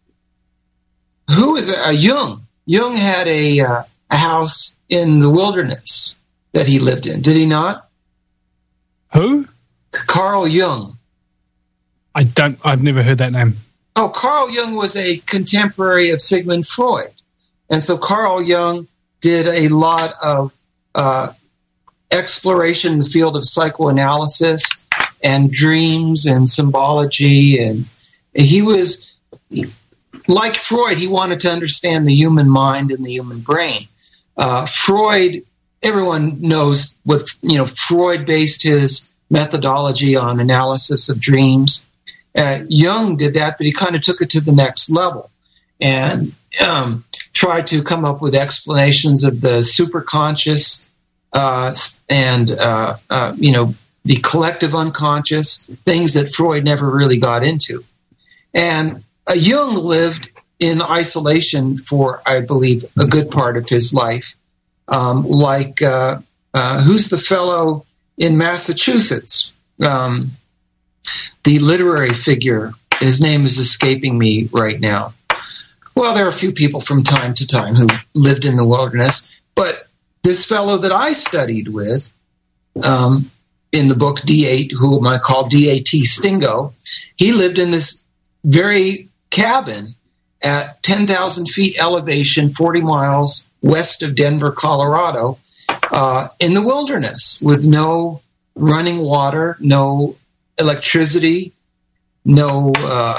E: Jung. Jung had a house in the wilderness that he lived in. Did he not?
B: Who?
E: Carl Jung.
B: I've never heard that name.
E: Oh, Carl Jung was a contemporary of Sigmund Freud. And so Carl Jung did a lot of exploration in the field of psychoanalysis and dreams and symbology. And he was, like Freud, he wanted to understand the human mind and the human brain. Freud, everyone knows what, Freud based his methodology on analysis of dreams. Jung did that, but he kind of took it to the next level and tried to come up with explanations of the superconscious and the collective unconscious, things that Freud never really got into. And Jung lived in isolation for, I believe, a good part of his life. Who's the fellow in Massachusetts? The literary figure. His name is escaping me right now. Well, there are a few people from time to time who lived in the wilderness, but this fellow that I studied with in the book D8, whom I call D.A.T. Stingo, he lived in this very cabin at 10,000 feet elevation, 40 miles west of Denver, Colorado, in the wilderness with no running water, no electricity, no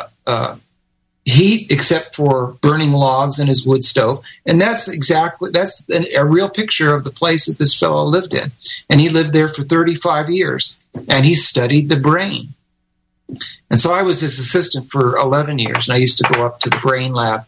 E: heat except for burning logs in his wood stove. And that's a real picture of the place that this fellow lived in. And he lived there for 35 years, and he studied the brain. And so I was his assistant for 11 years, and I used to go up to the brain lab,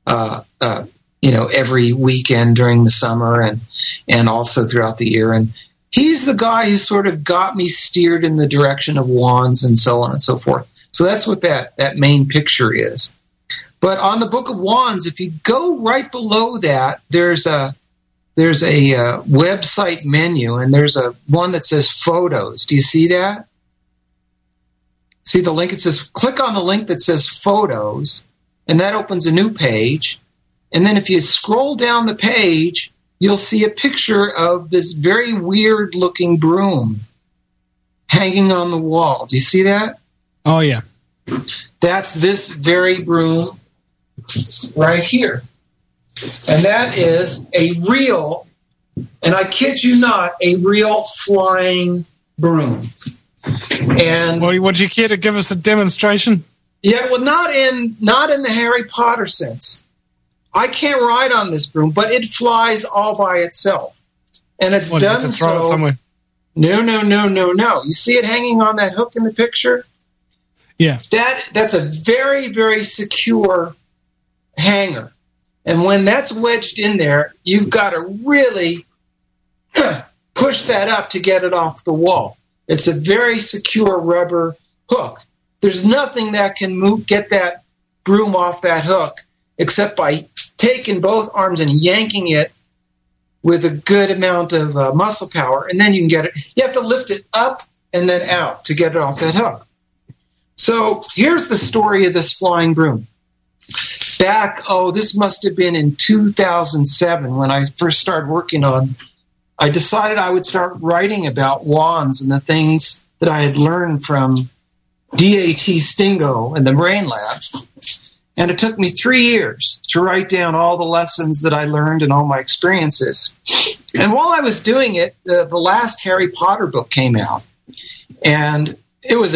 E: every weekend during the summer and also throughout the year. And he's the guy who sort of got me steered in the direction of wands and so on and so forth. So that's what that main picture is. But on the Book of Wands, if you go right below that, there's a website menu, and there's one that says photos. Do you see that? See the link? It says click on the link that says photos, and that opens a new page. And then if you scroll down the page, you'll see a picture of this very weird-looking broom hanging on the wall. Do you see that?
B: Oh, yeah.
E: That's this very broom right here. And that is a real, and I kid you not, a real flying broom. And
B: Well, would you care to give us a demonstration?
E: yeah, well, not in the Harry Potter sense. I can't ride on this broom, but it flies all by itself, and it's
B: What, you have
E: done
B: to throw it
E: so.
B: somewhere?
E: No. You see it hanging on that hook in the picture?
B: Yeah.
E: That's a very, very secure hanger. And when that's wedged in there, you've got to really push that up to get it off the wall. It's a very secure rubber hook. There's nothing that can get that broom off that hook except by taking both arms and yanking it with a good amount of muscle power, and then you can get it. You have to lift it up and then out to get it off that hook. So here's the story of this flying broom. This must have been in 2007 when I first started working on. I decided I would start writing about wands and the things that I had learned from D.A.T. Stingo and the Brain Lab. And it took me 3 years to write down all the lessons that I learned and all my experiences. And while I was doing it, the last Harry Potter book came out, and it was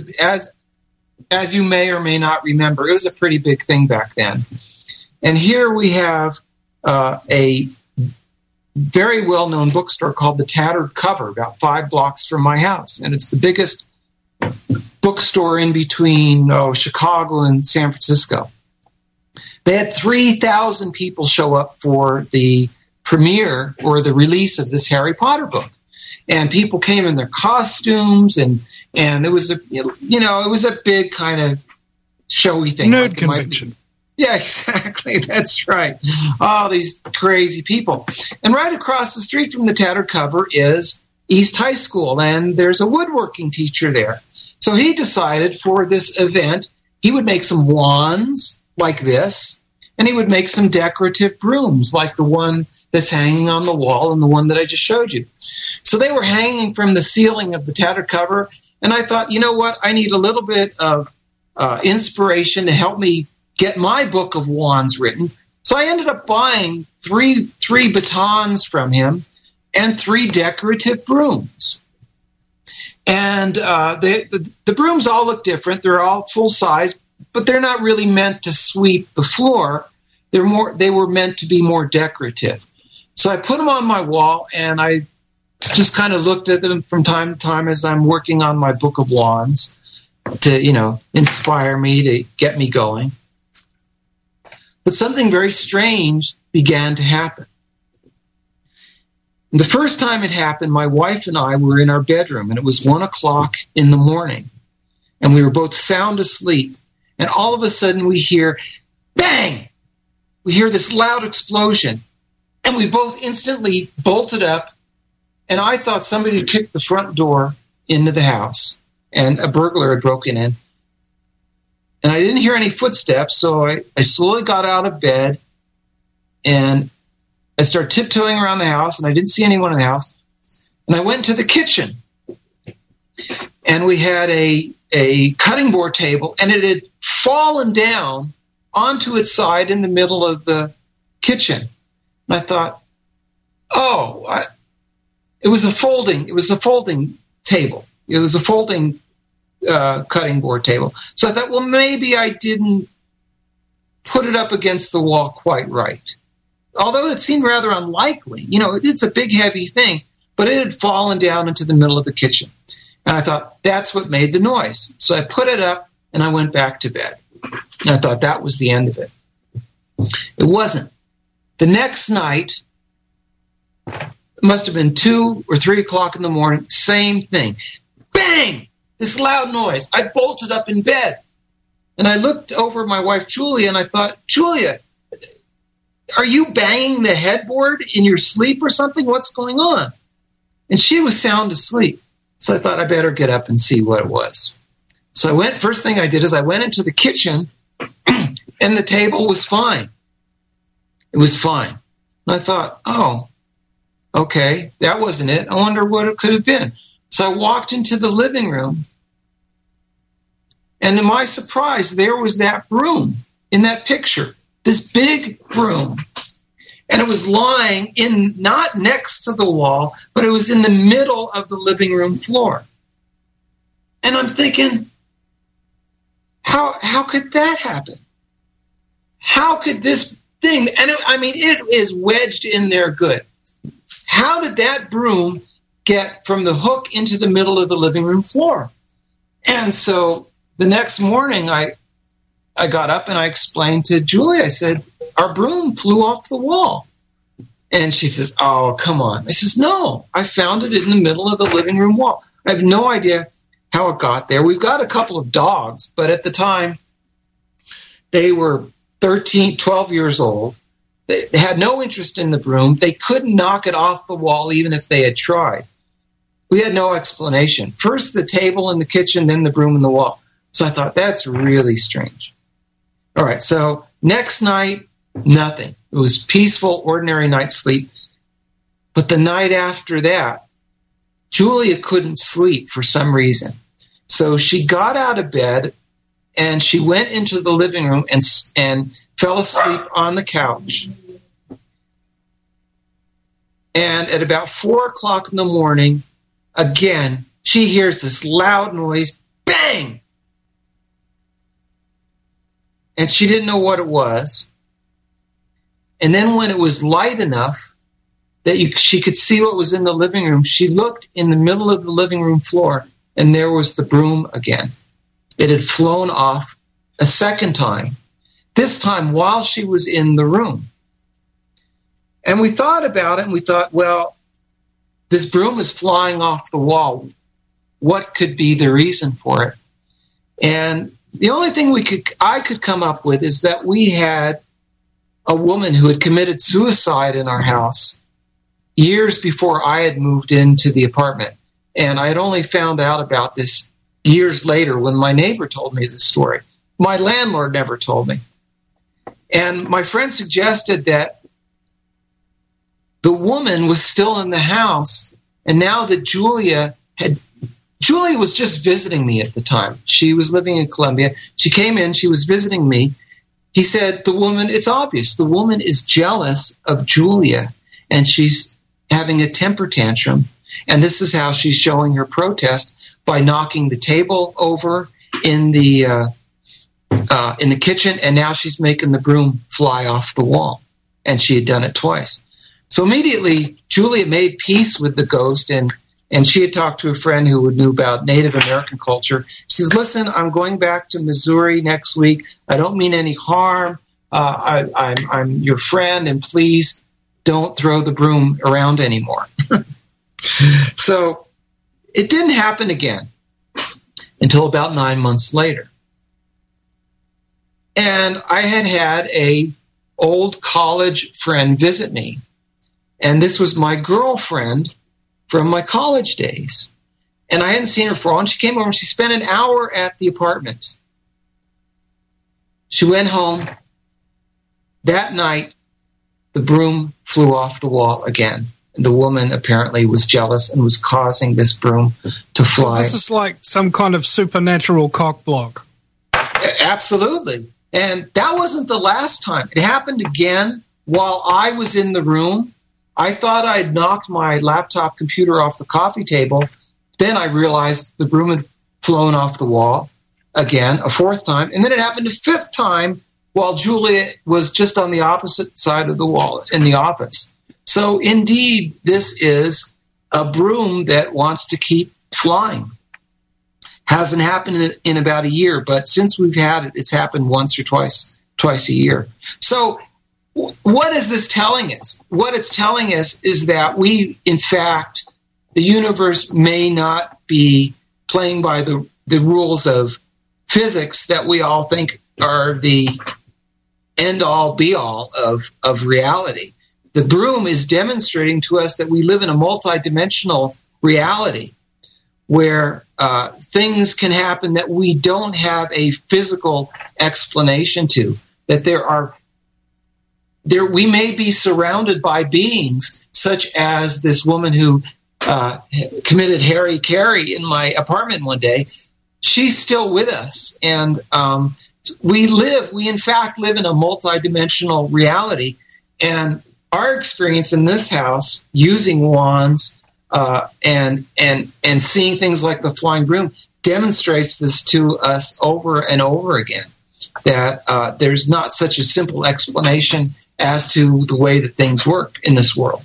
E: as you may or may not remember, it was a pretty big thing back then. And here we have a very well-known bookstore called the Tattered Cover, about 5 blocks from my house, and it's the biggest bookstore in between Chicago and San Francisco. They had 3,000 people show up for the premiere or the release of this Harry Potter book, and people came in their costumes, and it was it was a big kind of showy thing.
B: Nerd convention.
E: Yeah, exactly. That's right. All these crazy people. And right across the street from the Tattered Cover is East High School, and there's a woodworking teacher there. So he decided for this event, he would make some wands like this, and he would make some decorative brooms like the one that's hanging on the wall and the one that I just showed you. So they were hanging from the ceiling of the Tattered Cover, and I thought, you know what? I need a little bit of inspiration to help me get my book of wands written. So I ended up buying three batons from him and 3 decorative brooms. And the brooms all look different. They're all full size, but they're not really meant to sweep the floor. They were meant to be more decorative. So I put them on my wall, and I just kind of looked at them from time to time as I'm working on my book of wands to, inspire me, to get me going. But something very strange began to happen. The first time it happened, my wife and I were in our bedroom, and it was 1 o'clock in the morning, and we were both sound asleep. And all of a sudden we hear, bang! We hear this loud explosion, and we both instantly bolted up, and I thought somebody had kicked the front door into the house, and a burglar had broken in. And I didn't hear any footsteps, so I slowly got out of bed, and I started tiptoeing around the house, and I didn't see anyone in the house. And I went to the kitchen, and we had a cutting board table, and it had fallen down onto its side in the middle of the kitchen. And I thought, it was a folding table. It was a folding cutting board table. So I thought, well, maybe I didn't put it up against the wall quite right. Although it seemed rather unlikely. It's a big, heavy thing, but it had fallen down into the middle of the kitchen. And I thought, that's what made the noise. So I put it up, and I went back to bed. And I thought that was the end of it. It wasn't. The next night, it must have been 2 or 3 o'clock in the morning, same thing. Bang! This loud noise. I bolted up in bed. And I looked over at my wife, Julia, and I thought, Julia, are you banging the headboard in your sleep or something? What's going on? And she was sound asleep. So I thought I better get up and see what it was. So first thing I did is I went into the kitchen, and the table was fine. It was fine. And I thought, oh, okay, that wasn't it. I wonder what it could have been. So I walked into the living room, and to my surprise, there was that broom in that picture, this big broom. And it was lying not next to the wall, but it was in the middle of the living room floor. And I'm thinking, how could that happen? How could this thing, and it is wedged in there good. How did that broom get from the hook into the middle of the living room floor? And so the next morning, I got up and I explained to Julie, I said, our broom flew off the wall. And she says, oh, come on. I says, no, I found it in the middle of the living room wall. I have no idea how it got there. We've got a couple of dogs, but at the time, they were 13, 12 years old. They had no interest in the broom. They couldn't knock it off the wall even if they had tried. We had no explanation. First the table in the kitchen, then the broom in the wall. So I thought, that's really strange. All right, so next night, nothing. It was peaceful, ordinary night's sleep. But the night after that, Julia couldn't sleep for some reason. So she got out of bed and she went into the living room and fell asleep on the couch. And at about 4 o'clock in the morning, again, she hears this loud noise, bang! And she didn't know what it was. And then when it was light enough that she could see what was in the living room, she looked in the middle of the living room floor, and there was the broom again. It had flown off a second time, this time while she was in the room. And we thought about it, and we thought, well, this broom is flying off the wall. What could be the reason for it? And the only thing I could come up with is that we had a woman who had committed suicide in our house years before I had moved into the apartment. And I had only found out about this years later when my neighbor told me the story. My landlord never told me. And my friend suggested that the woman was still in the house, and now that Julia was just visiting me at the time. She was living in Colombia. She came in, she was visiting me. He said, it's obvious, the woman is jealous of Julia, and she's having a temper tantrum. And this is how she's showing her protest, by knocking the table over in the kitchen, and now she's making the broom fly off the wall. And she had done it twice. So immediately, Julia made peace with the ghost, and she had talked to a friend who knew about Native American culture. She says, listen, I'm going back to Missouri next week. I don't mean any harm. I'm your friend, and please don't throw the broom around anymore. So it didn't happen again until about 9 months later. And I had a old college friend visit me. And this was my girlfriend from my college days. And I hadn't seen her for a while. And she came over and she spent an hour at the apartment. She went home. That night, the broom flew off the wall again. And the woman apparently was jealous and was causing this broom to fly.
B: So this is like some kind of supernatural cock block.
E: Absolutely. And that wasn't the last time. It happened again while I was in the room. I thought I'd knocked my laptop computer off the coffee table. Then I realized the broom had flown off the wall again, a fourth time. And then it happened a fifth time while Julia was just on the opposite side of the wall in the office. So indeed, this is a broom that wants to keep flying. Hasn't happened in about a year, but since we've had it, it's happened once or twice a year. So what is this telling us? What it's telling us is that the universe may not be playing by the rules of physics that we all think are the end-all, be-all of reality. The broom is demonstrating to us that we live in a multidimensional reality where things can happen that we don't have a physical explanation to, that there are we may be surrounded by beings such as this woman who committed hara-kiri in my apartment one day. She's still with us, and we in fact live in a multidimensional reality. And our experience in this house using wands and seeing things like the flying broom demonstrates this to us over and over again, that there's not such a simple explanation as to the way that things work in this world.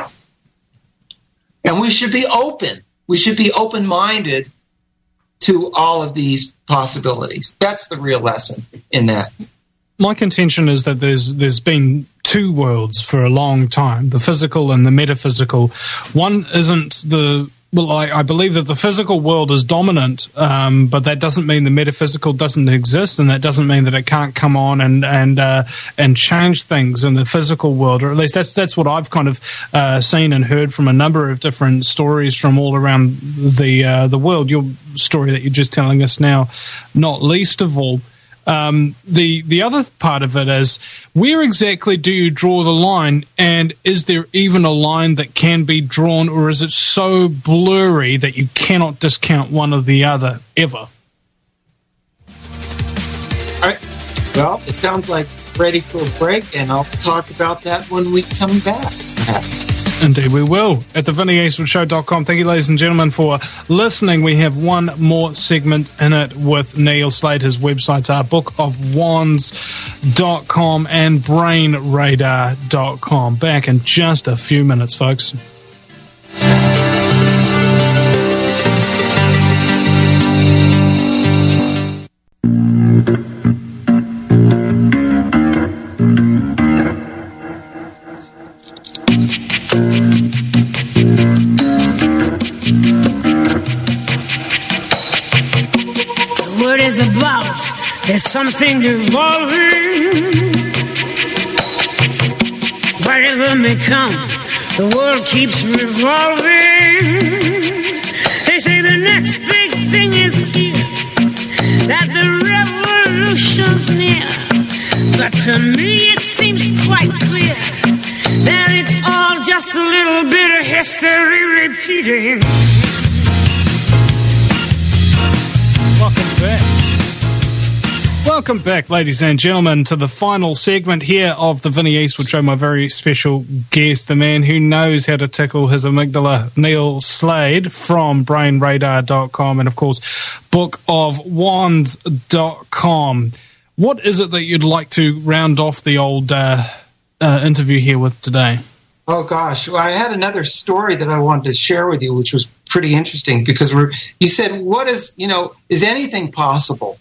E: And we should be open. We should be open-minded to all of these possibilities. That's the real lesson in that.
B: My contention is that there's been two worlds for a long time, the physical and the metaphysical. One isn't I believe that the physical world is dominant, but that doesn't mean the metaphysical doesn't exist, and that doesn't mean that it can't come on and change things in the physical world, or at least that's what I've kind of seen and heard from a number of different stories from all around the world. Your story that you're just telling us now, not least of all. The other part of it is, where exactly do you draw the line, and is there even a line that can be drawn, or is it so blurry that you cannot discount one or the other ever?
E: All right. Well, it sounds like ready for a break, and I'll talk about that when we come back.
B: Indeed we will. At thevinnieeastwoodshow.com. Thank you, ladies and gentlemen, for listening. We have one more segment in it with Neil Slade. His websites are bookofwands.com and brainradar.com. Back in just a few minutes, folks.
F: There's something evolving. Whatever may come, the world keeps revolving. They say the next big thing is here, that the revolution's near. But to me it seems quite clear that it's all just a little bit of history repeating.
B: Welcome back. Welcome back, ladies and gentlemen, to the final segment here of the Vinnie Eastwood Show. My very special guest, the man who knows how to tickle his amygdala, Neil Slade from brainradar.com and, of course, bookofwands.com. What is it that you'd like to round off the old interview here with today?
E: Oh, gosh. Well, I had another story that I wanted to share with you, which was pretty interesting, because you said, is anything possible?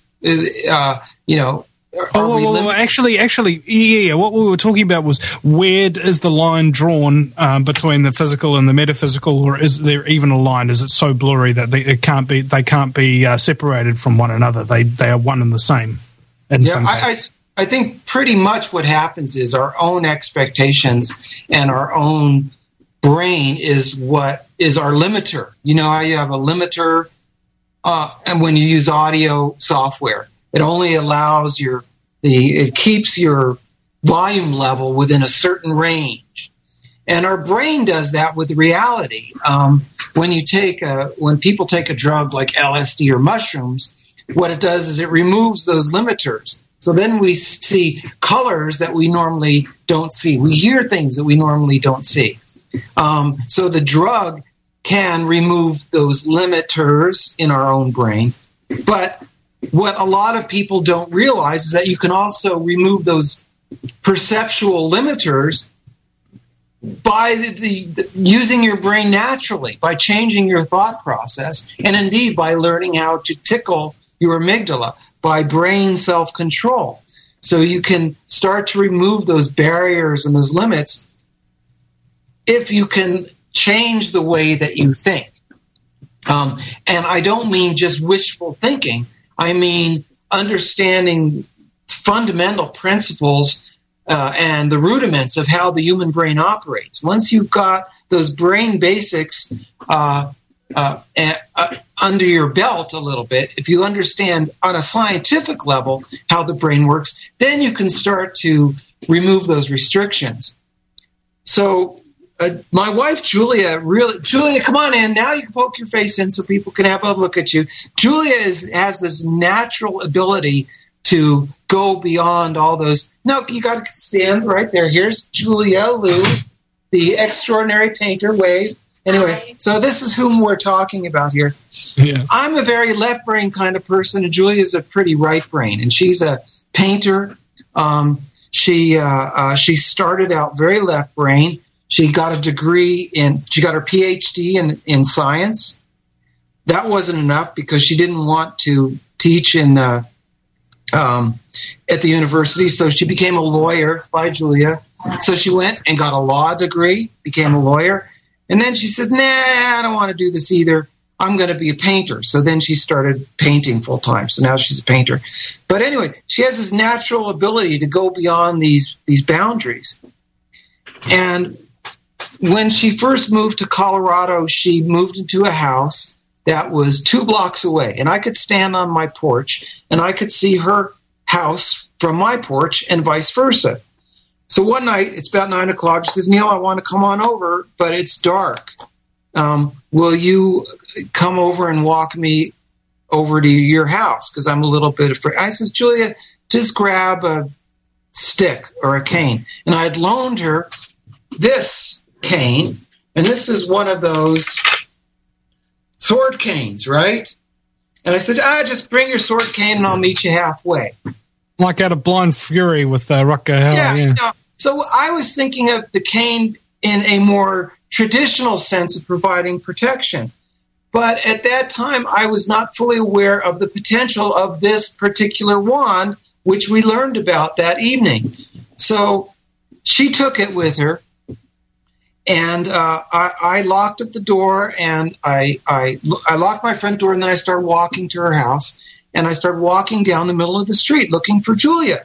B: Actually, what we were talking about was, where is the line drawn between the physical and the metaphysical, or is there even a line? Is it so blurry that they can't be separated from one another? They are one and the same.
E: I think pretty much what happens is our own expectations and our own brain is what is our limiter. You know how you have a limiter, and when you use audio software, it only allows it keeps your volume level within a certain range. And our brain does that with reality. When people take a drug like LSD or mushrooms, what it does is it removes those limiters. So then we see colors that we normally don't see. We hear things that we normally don't see. So the drug can remove those limiters in our own brain. But what a lot of people don't realize is that you can also remove those perceptual limiters by using your brain naturally, by changing your thought process, and indeed by learning how to tickle your amygdala, by brain self-control. So you can start to remove those barriers and those limits if you can change the way that you think. And I don't mean just wishful thinking. I mean understanding fundamental principles and the rudiments of how the human brain operates. Once you've got those brain basics under your belt a little bit, if you understand on a scientific level how the brain works, then you can start to remove those restrictions. So my wife, Julia, come on in. Now you can poke your face in so people can have a look at you. Julia has this natural ability to go beyond all those. No, you got to stand right there. Here's Julia Liu, the extraordinary painter. Wave. Anyway, so this is whom we're talking about here.
B: Yeah.
E: I'm a very left brain kind of person, and Julia's a pretty right brain, and she's a painter. She started out very left brain. She got a degree she got her PhD in science. That wasn't enough because she didn't want to teach at the university, so she became a lawyer. By Julia. So she went and got a law degree, became a lawyer. And then she said, nah, I don't want to do this either. I'm going to be a painter. So then she started painting full time. So now she's a painter. But anyway, she has this natural ability to go beyond these boundaries. And when she first moved to Colorado, she moved into a house that was 2 blocks away. And I could stand on my porch and I could see her house from my porch and vice versa. So one night, it's about 9 o'clock. She says, Neil, I want to come on over, but it's dark. Will you come over and walk me over to your house? Because I'm a little bit afraid. I says, Julia, just grab a stick or a cane. And I had loaned her this cane, and this is one of those sword canes, right? And I said, just bring your sword cane and I'll meet you halfway.
B: Like out of Blind Fury with Rutger Hauer.
E: Yeah. No. So I was thinking of the cane in a more traditional sense of providing protection. But at that time, I was not fully aware of the potential of this particular wand, which we learned about that evening. So she took it with her, and I locked up the door, and I locked my front door, and then I started walking to her house. And I started walking down the middle of the street looking for Julia.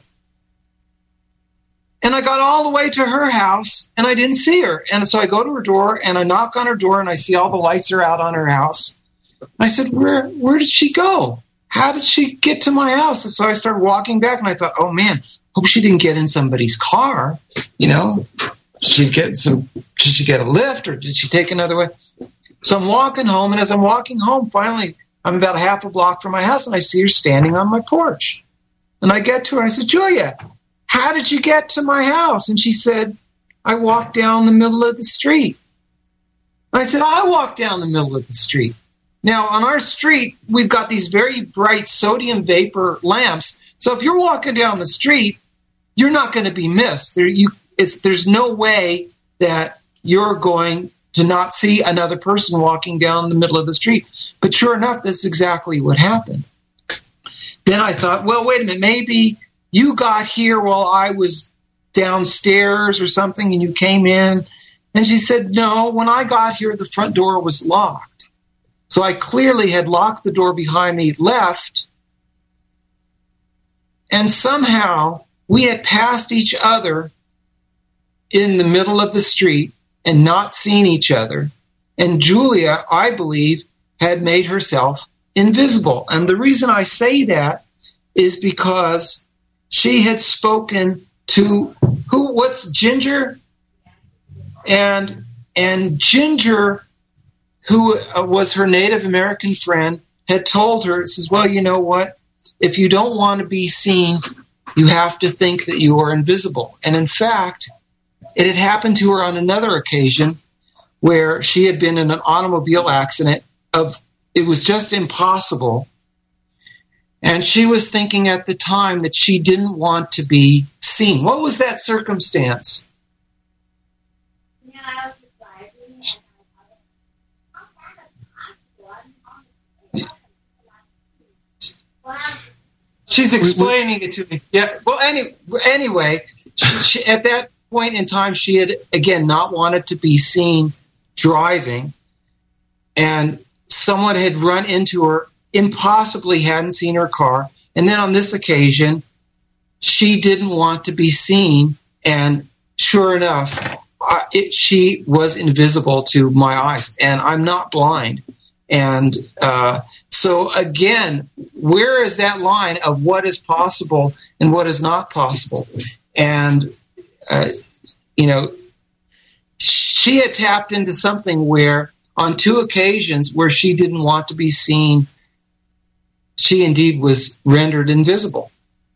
E: And I got all the way to her house, and I didn't see her. And so I go to her door, and I knock on her door, and I see all the lights are out on her house. I said, where did she go? How did she get to my house? And so I started walking back, and I thought, oh, man, hope she didn't get in somebody's car. You know, did she get a lift, or did she take another way? So I'm walking home, and as I'm walking home, finally, I'm about half a block from my house, and I see her standing on my porch. And I get to her. I said, Julia, how did you get to my house? And she said, I walked down the middle of the street. And I said, I walked down the middle of the street. Now, on our street, we've got these very bright sodium vapor lamps. So if you're walking down the street, you're not going to be missed. There's no way that you're going to not see another person walking down the middle of the street. But sure enough, that's exactly what happened. Then I thought, well, wait a minute, maybe you got here while I was downstairs or something and you came in. And she said, no, when I got here, the front door was locked. So I clearly had locked the door behind me, left, and somehow we had passed each other in the middle of the street and not seen each other. And Julia, I believe, had made herself invisible. And the reason I say that is because she had spoken to what's Ginger? And Ginger, who was her Native American friend, had told her, says, well, you know what? If you don't want to be seen, you have to think that you are invisible. And in fact, it had happened to her on another occasion where she had been in an automobile accident it was just impossible. And she was thinking at the time that she didn't want to be seen. What was that circumstance? She's explaining it to me. Yeah. Well, anyway, she, at that point in time, she had, again, not wanted to be seen driving. And someone had run into her, impossibly hadn't seen her car. And then on this occasion, she didn't want to be seen. And sure enough, she was invisible to my eyes. And I'm not blind. And so again, where is that line of what is possible and what is not possible? And she had tapped into something where on 2 occasions where she didn't want to be seen, she indeed was rendered invisible.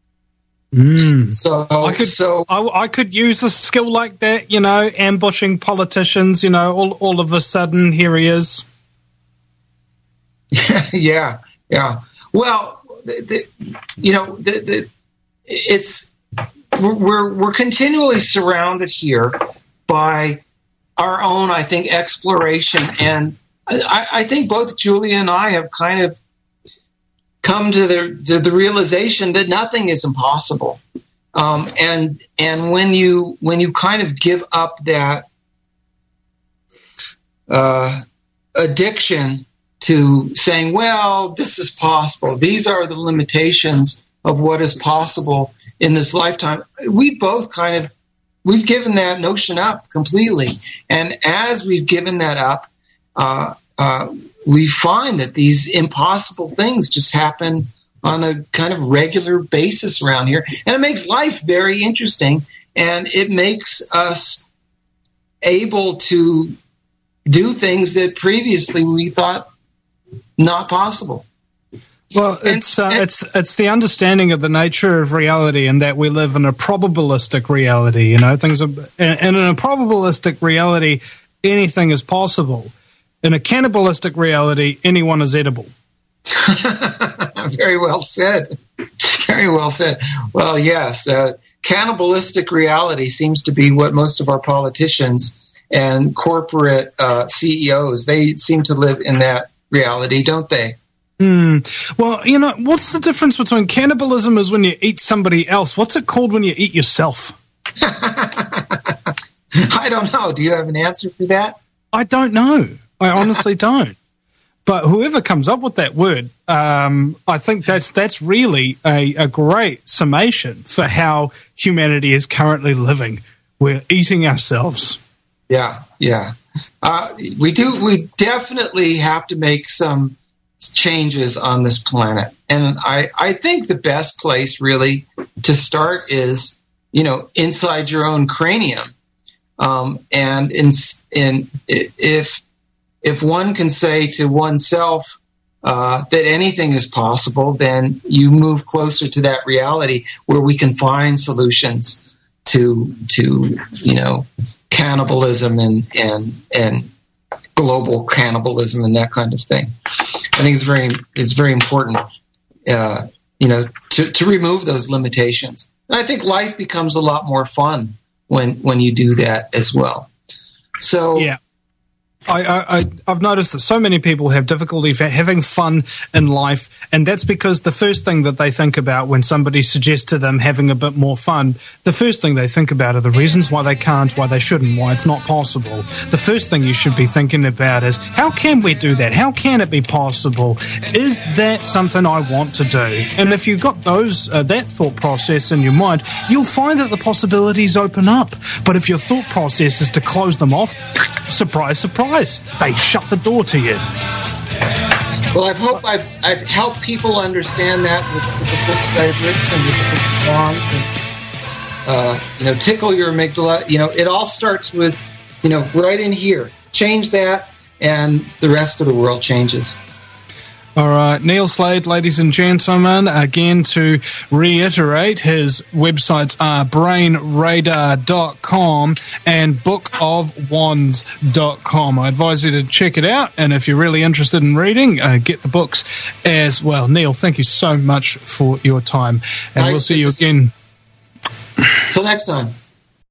E: So
B: I could use a skill like that, ambushing politicians, all of a sudden here he is.
E: Yeah. Well, we're continually surrounded here by our own, I think, exploration, and I think both Julia and I have kind of come to the realization that nothing is impossible, and when you kind of give up that addiction to saying, well, this is possible, these are the limitations of what is possible in this lifetime, we've given that notion up completely. And as we've given that up, we find that these impossible things just happen on a kind of regular basis around here. And it makes life very interesting, and it makes us able to do things that previously we thought not possible.
B: Well, it's the understanding of the nature of reality, and that we live in a probabilistic reality. Things are, and in a probabilistic reality, anything is possible. In a cannibalistic reality, anyone is edible.
E: Very well said. Very well said. Well, yes, cannibalistic reality seems to be what most of our politicians and corporate CEOs, they seem to live in that reality, don't they?
B: Well, what's the difference between cannibalism is when you eat somebody else? What's it called when you eat yourself?
E: I don't know. Do you have an answer for that?
B: I don't know. I honestly don't. But whoever comes up with that word, I think that's really a great summation for how humanity is currently living. We're eating ourselves.
E: Yeah. We definitely have to make some changes on this planet. And I think the best place really to start is, inside your own cranium. And if one can say to oneself that anything is possible, then you move closer to that reality where we can find solutions to cannibalism and global cannibalism and that kind of thing. I think it's very important, to remove those limitations. And I think life becomes a lot more fun when you do that as well. So
B: yeah. I've noticed that so many people have difficulty having fun in life, and that's because the first thing that they think about when somebody suggests to them having a bit more fun, the first thing they think about are the reasons why they can't, why they shouldn't, why it's not possible. The first thing you should be thinking about is, how can we do that? How can it be possible? Is that something I want to do? And if you've got that thought process in your mind, you'll find that the possibilities open up. But if your thought process is to close them off, surprise, surprise, they shut the door to you.
E: Well, I hope I've helped people understand that with the books that I've written and with the songs. And, tickle your amygdala. It all starts with, right in here. Change that, and the rest of the world changes.
B: All right, Neil Slade, ladies and gentlemen, again to reiterate, his websites are brainradar.com and bookofwands.com. I advise you to check it out, and if you're really interested in reading, get the books as well. Neil, thank you so much for your time, and we'll see you again.
E: Till next time.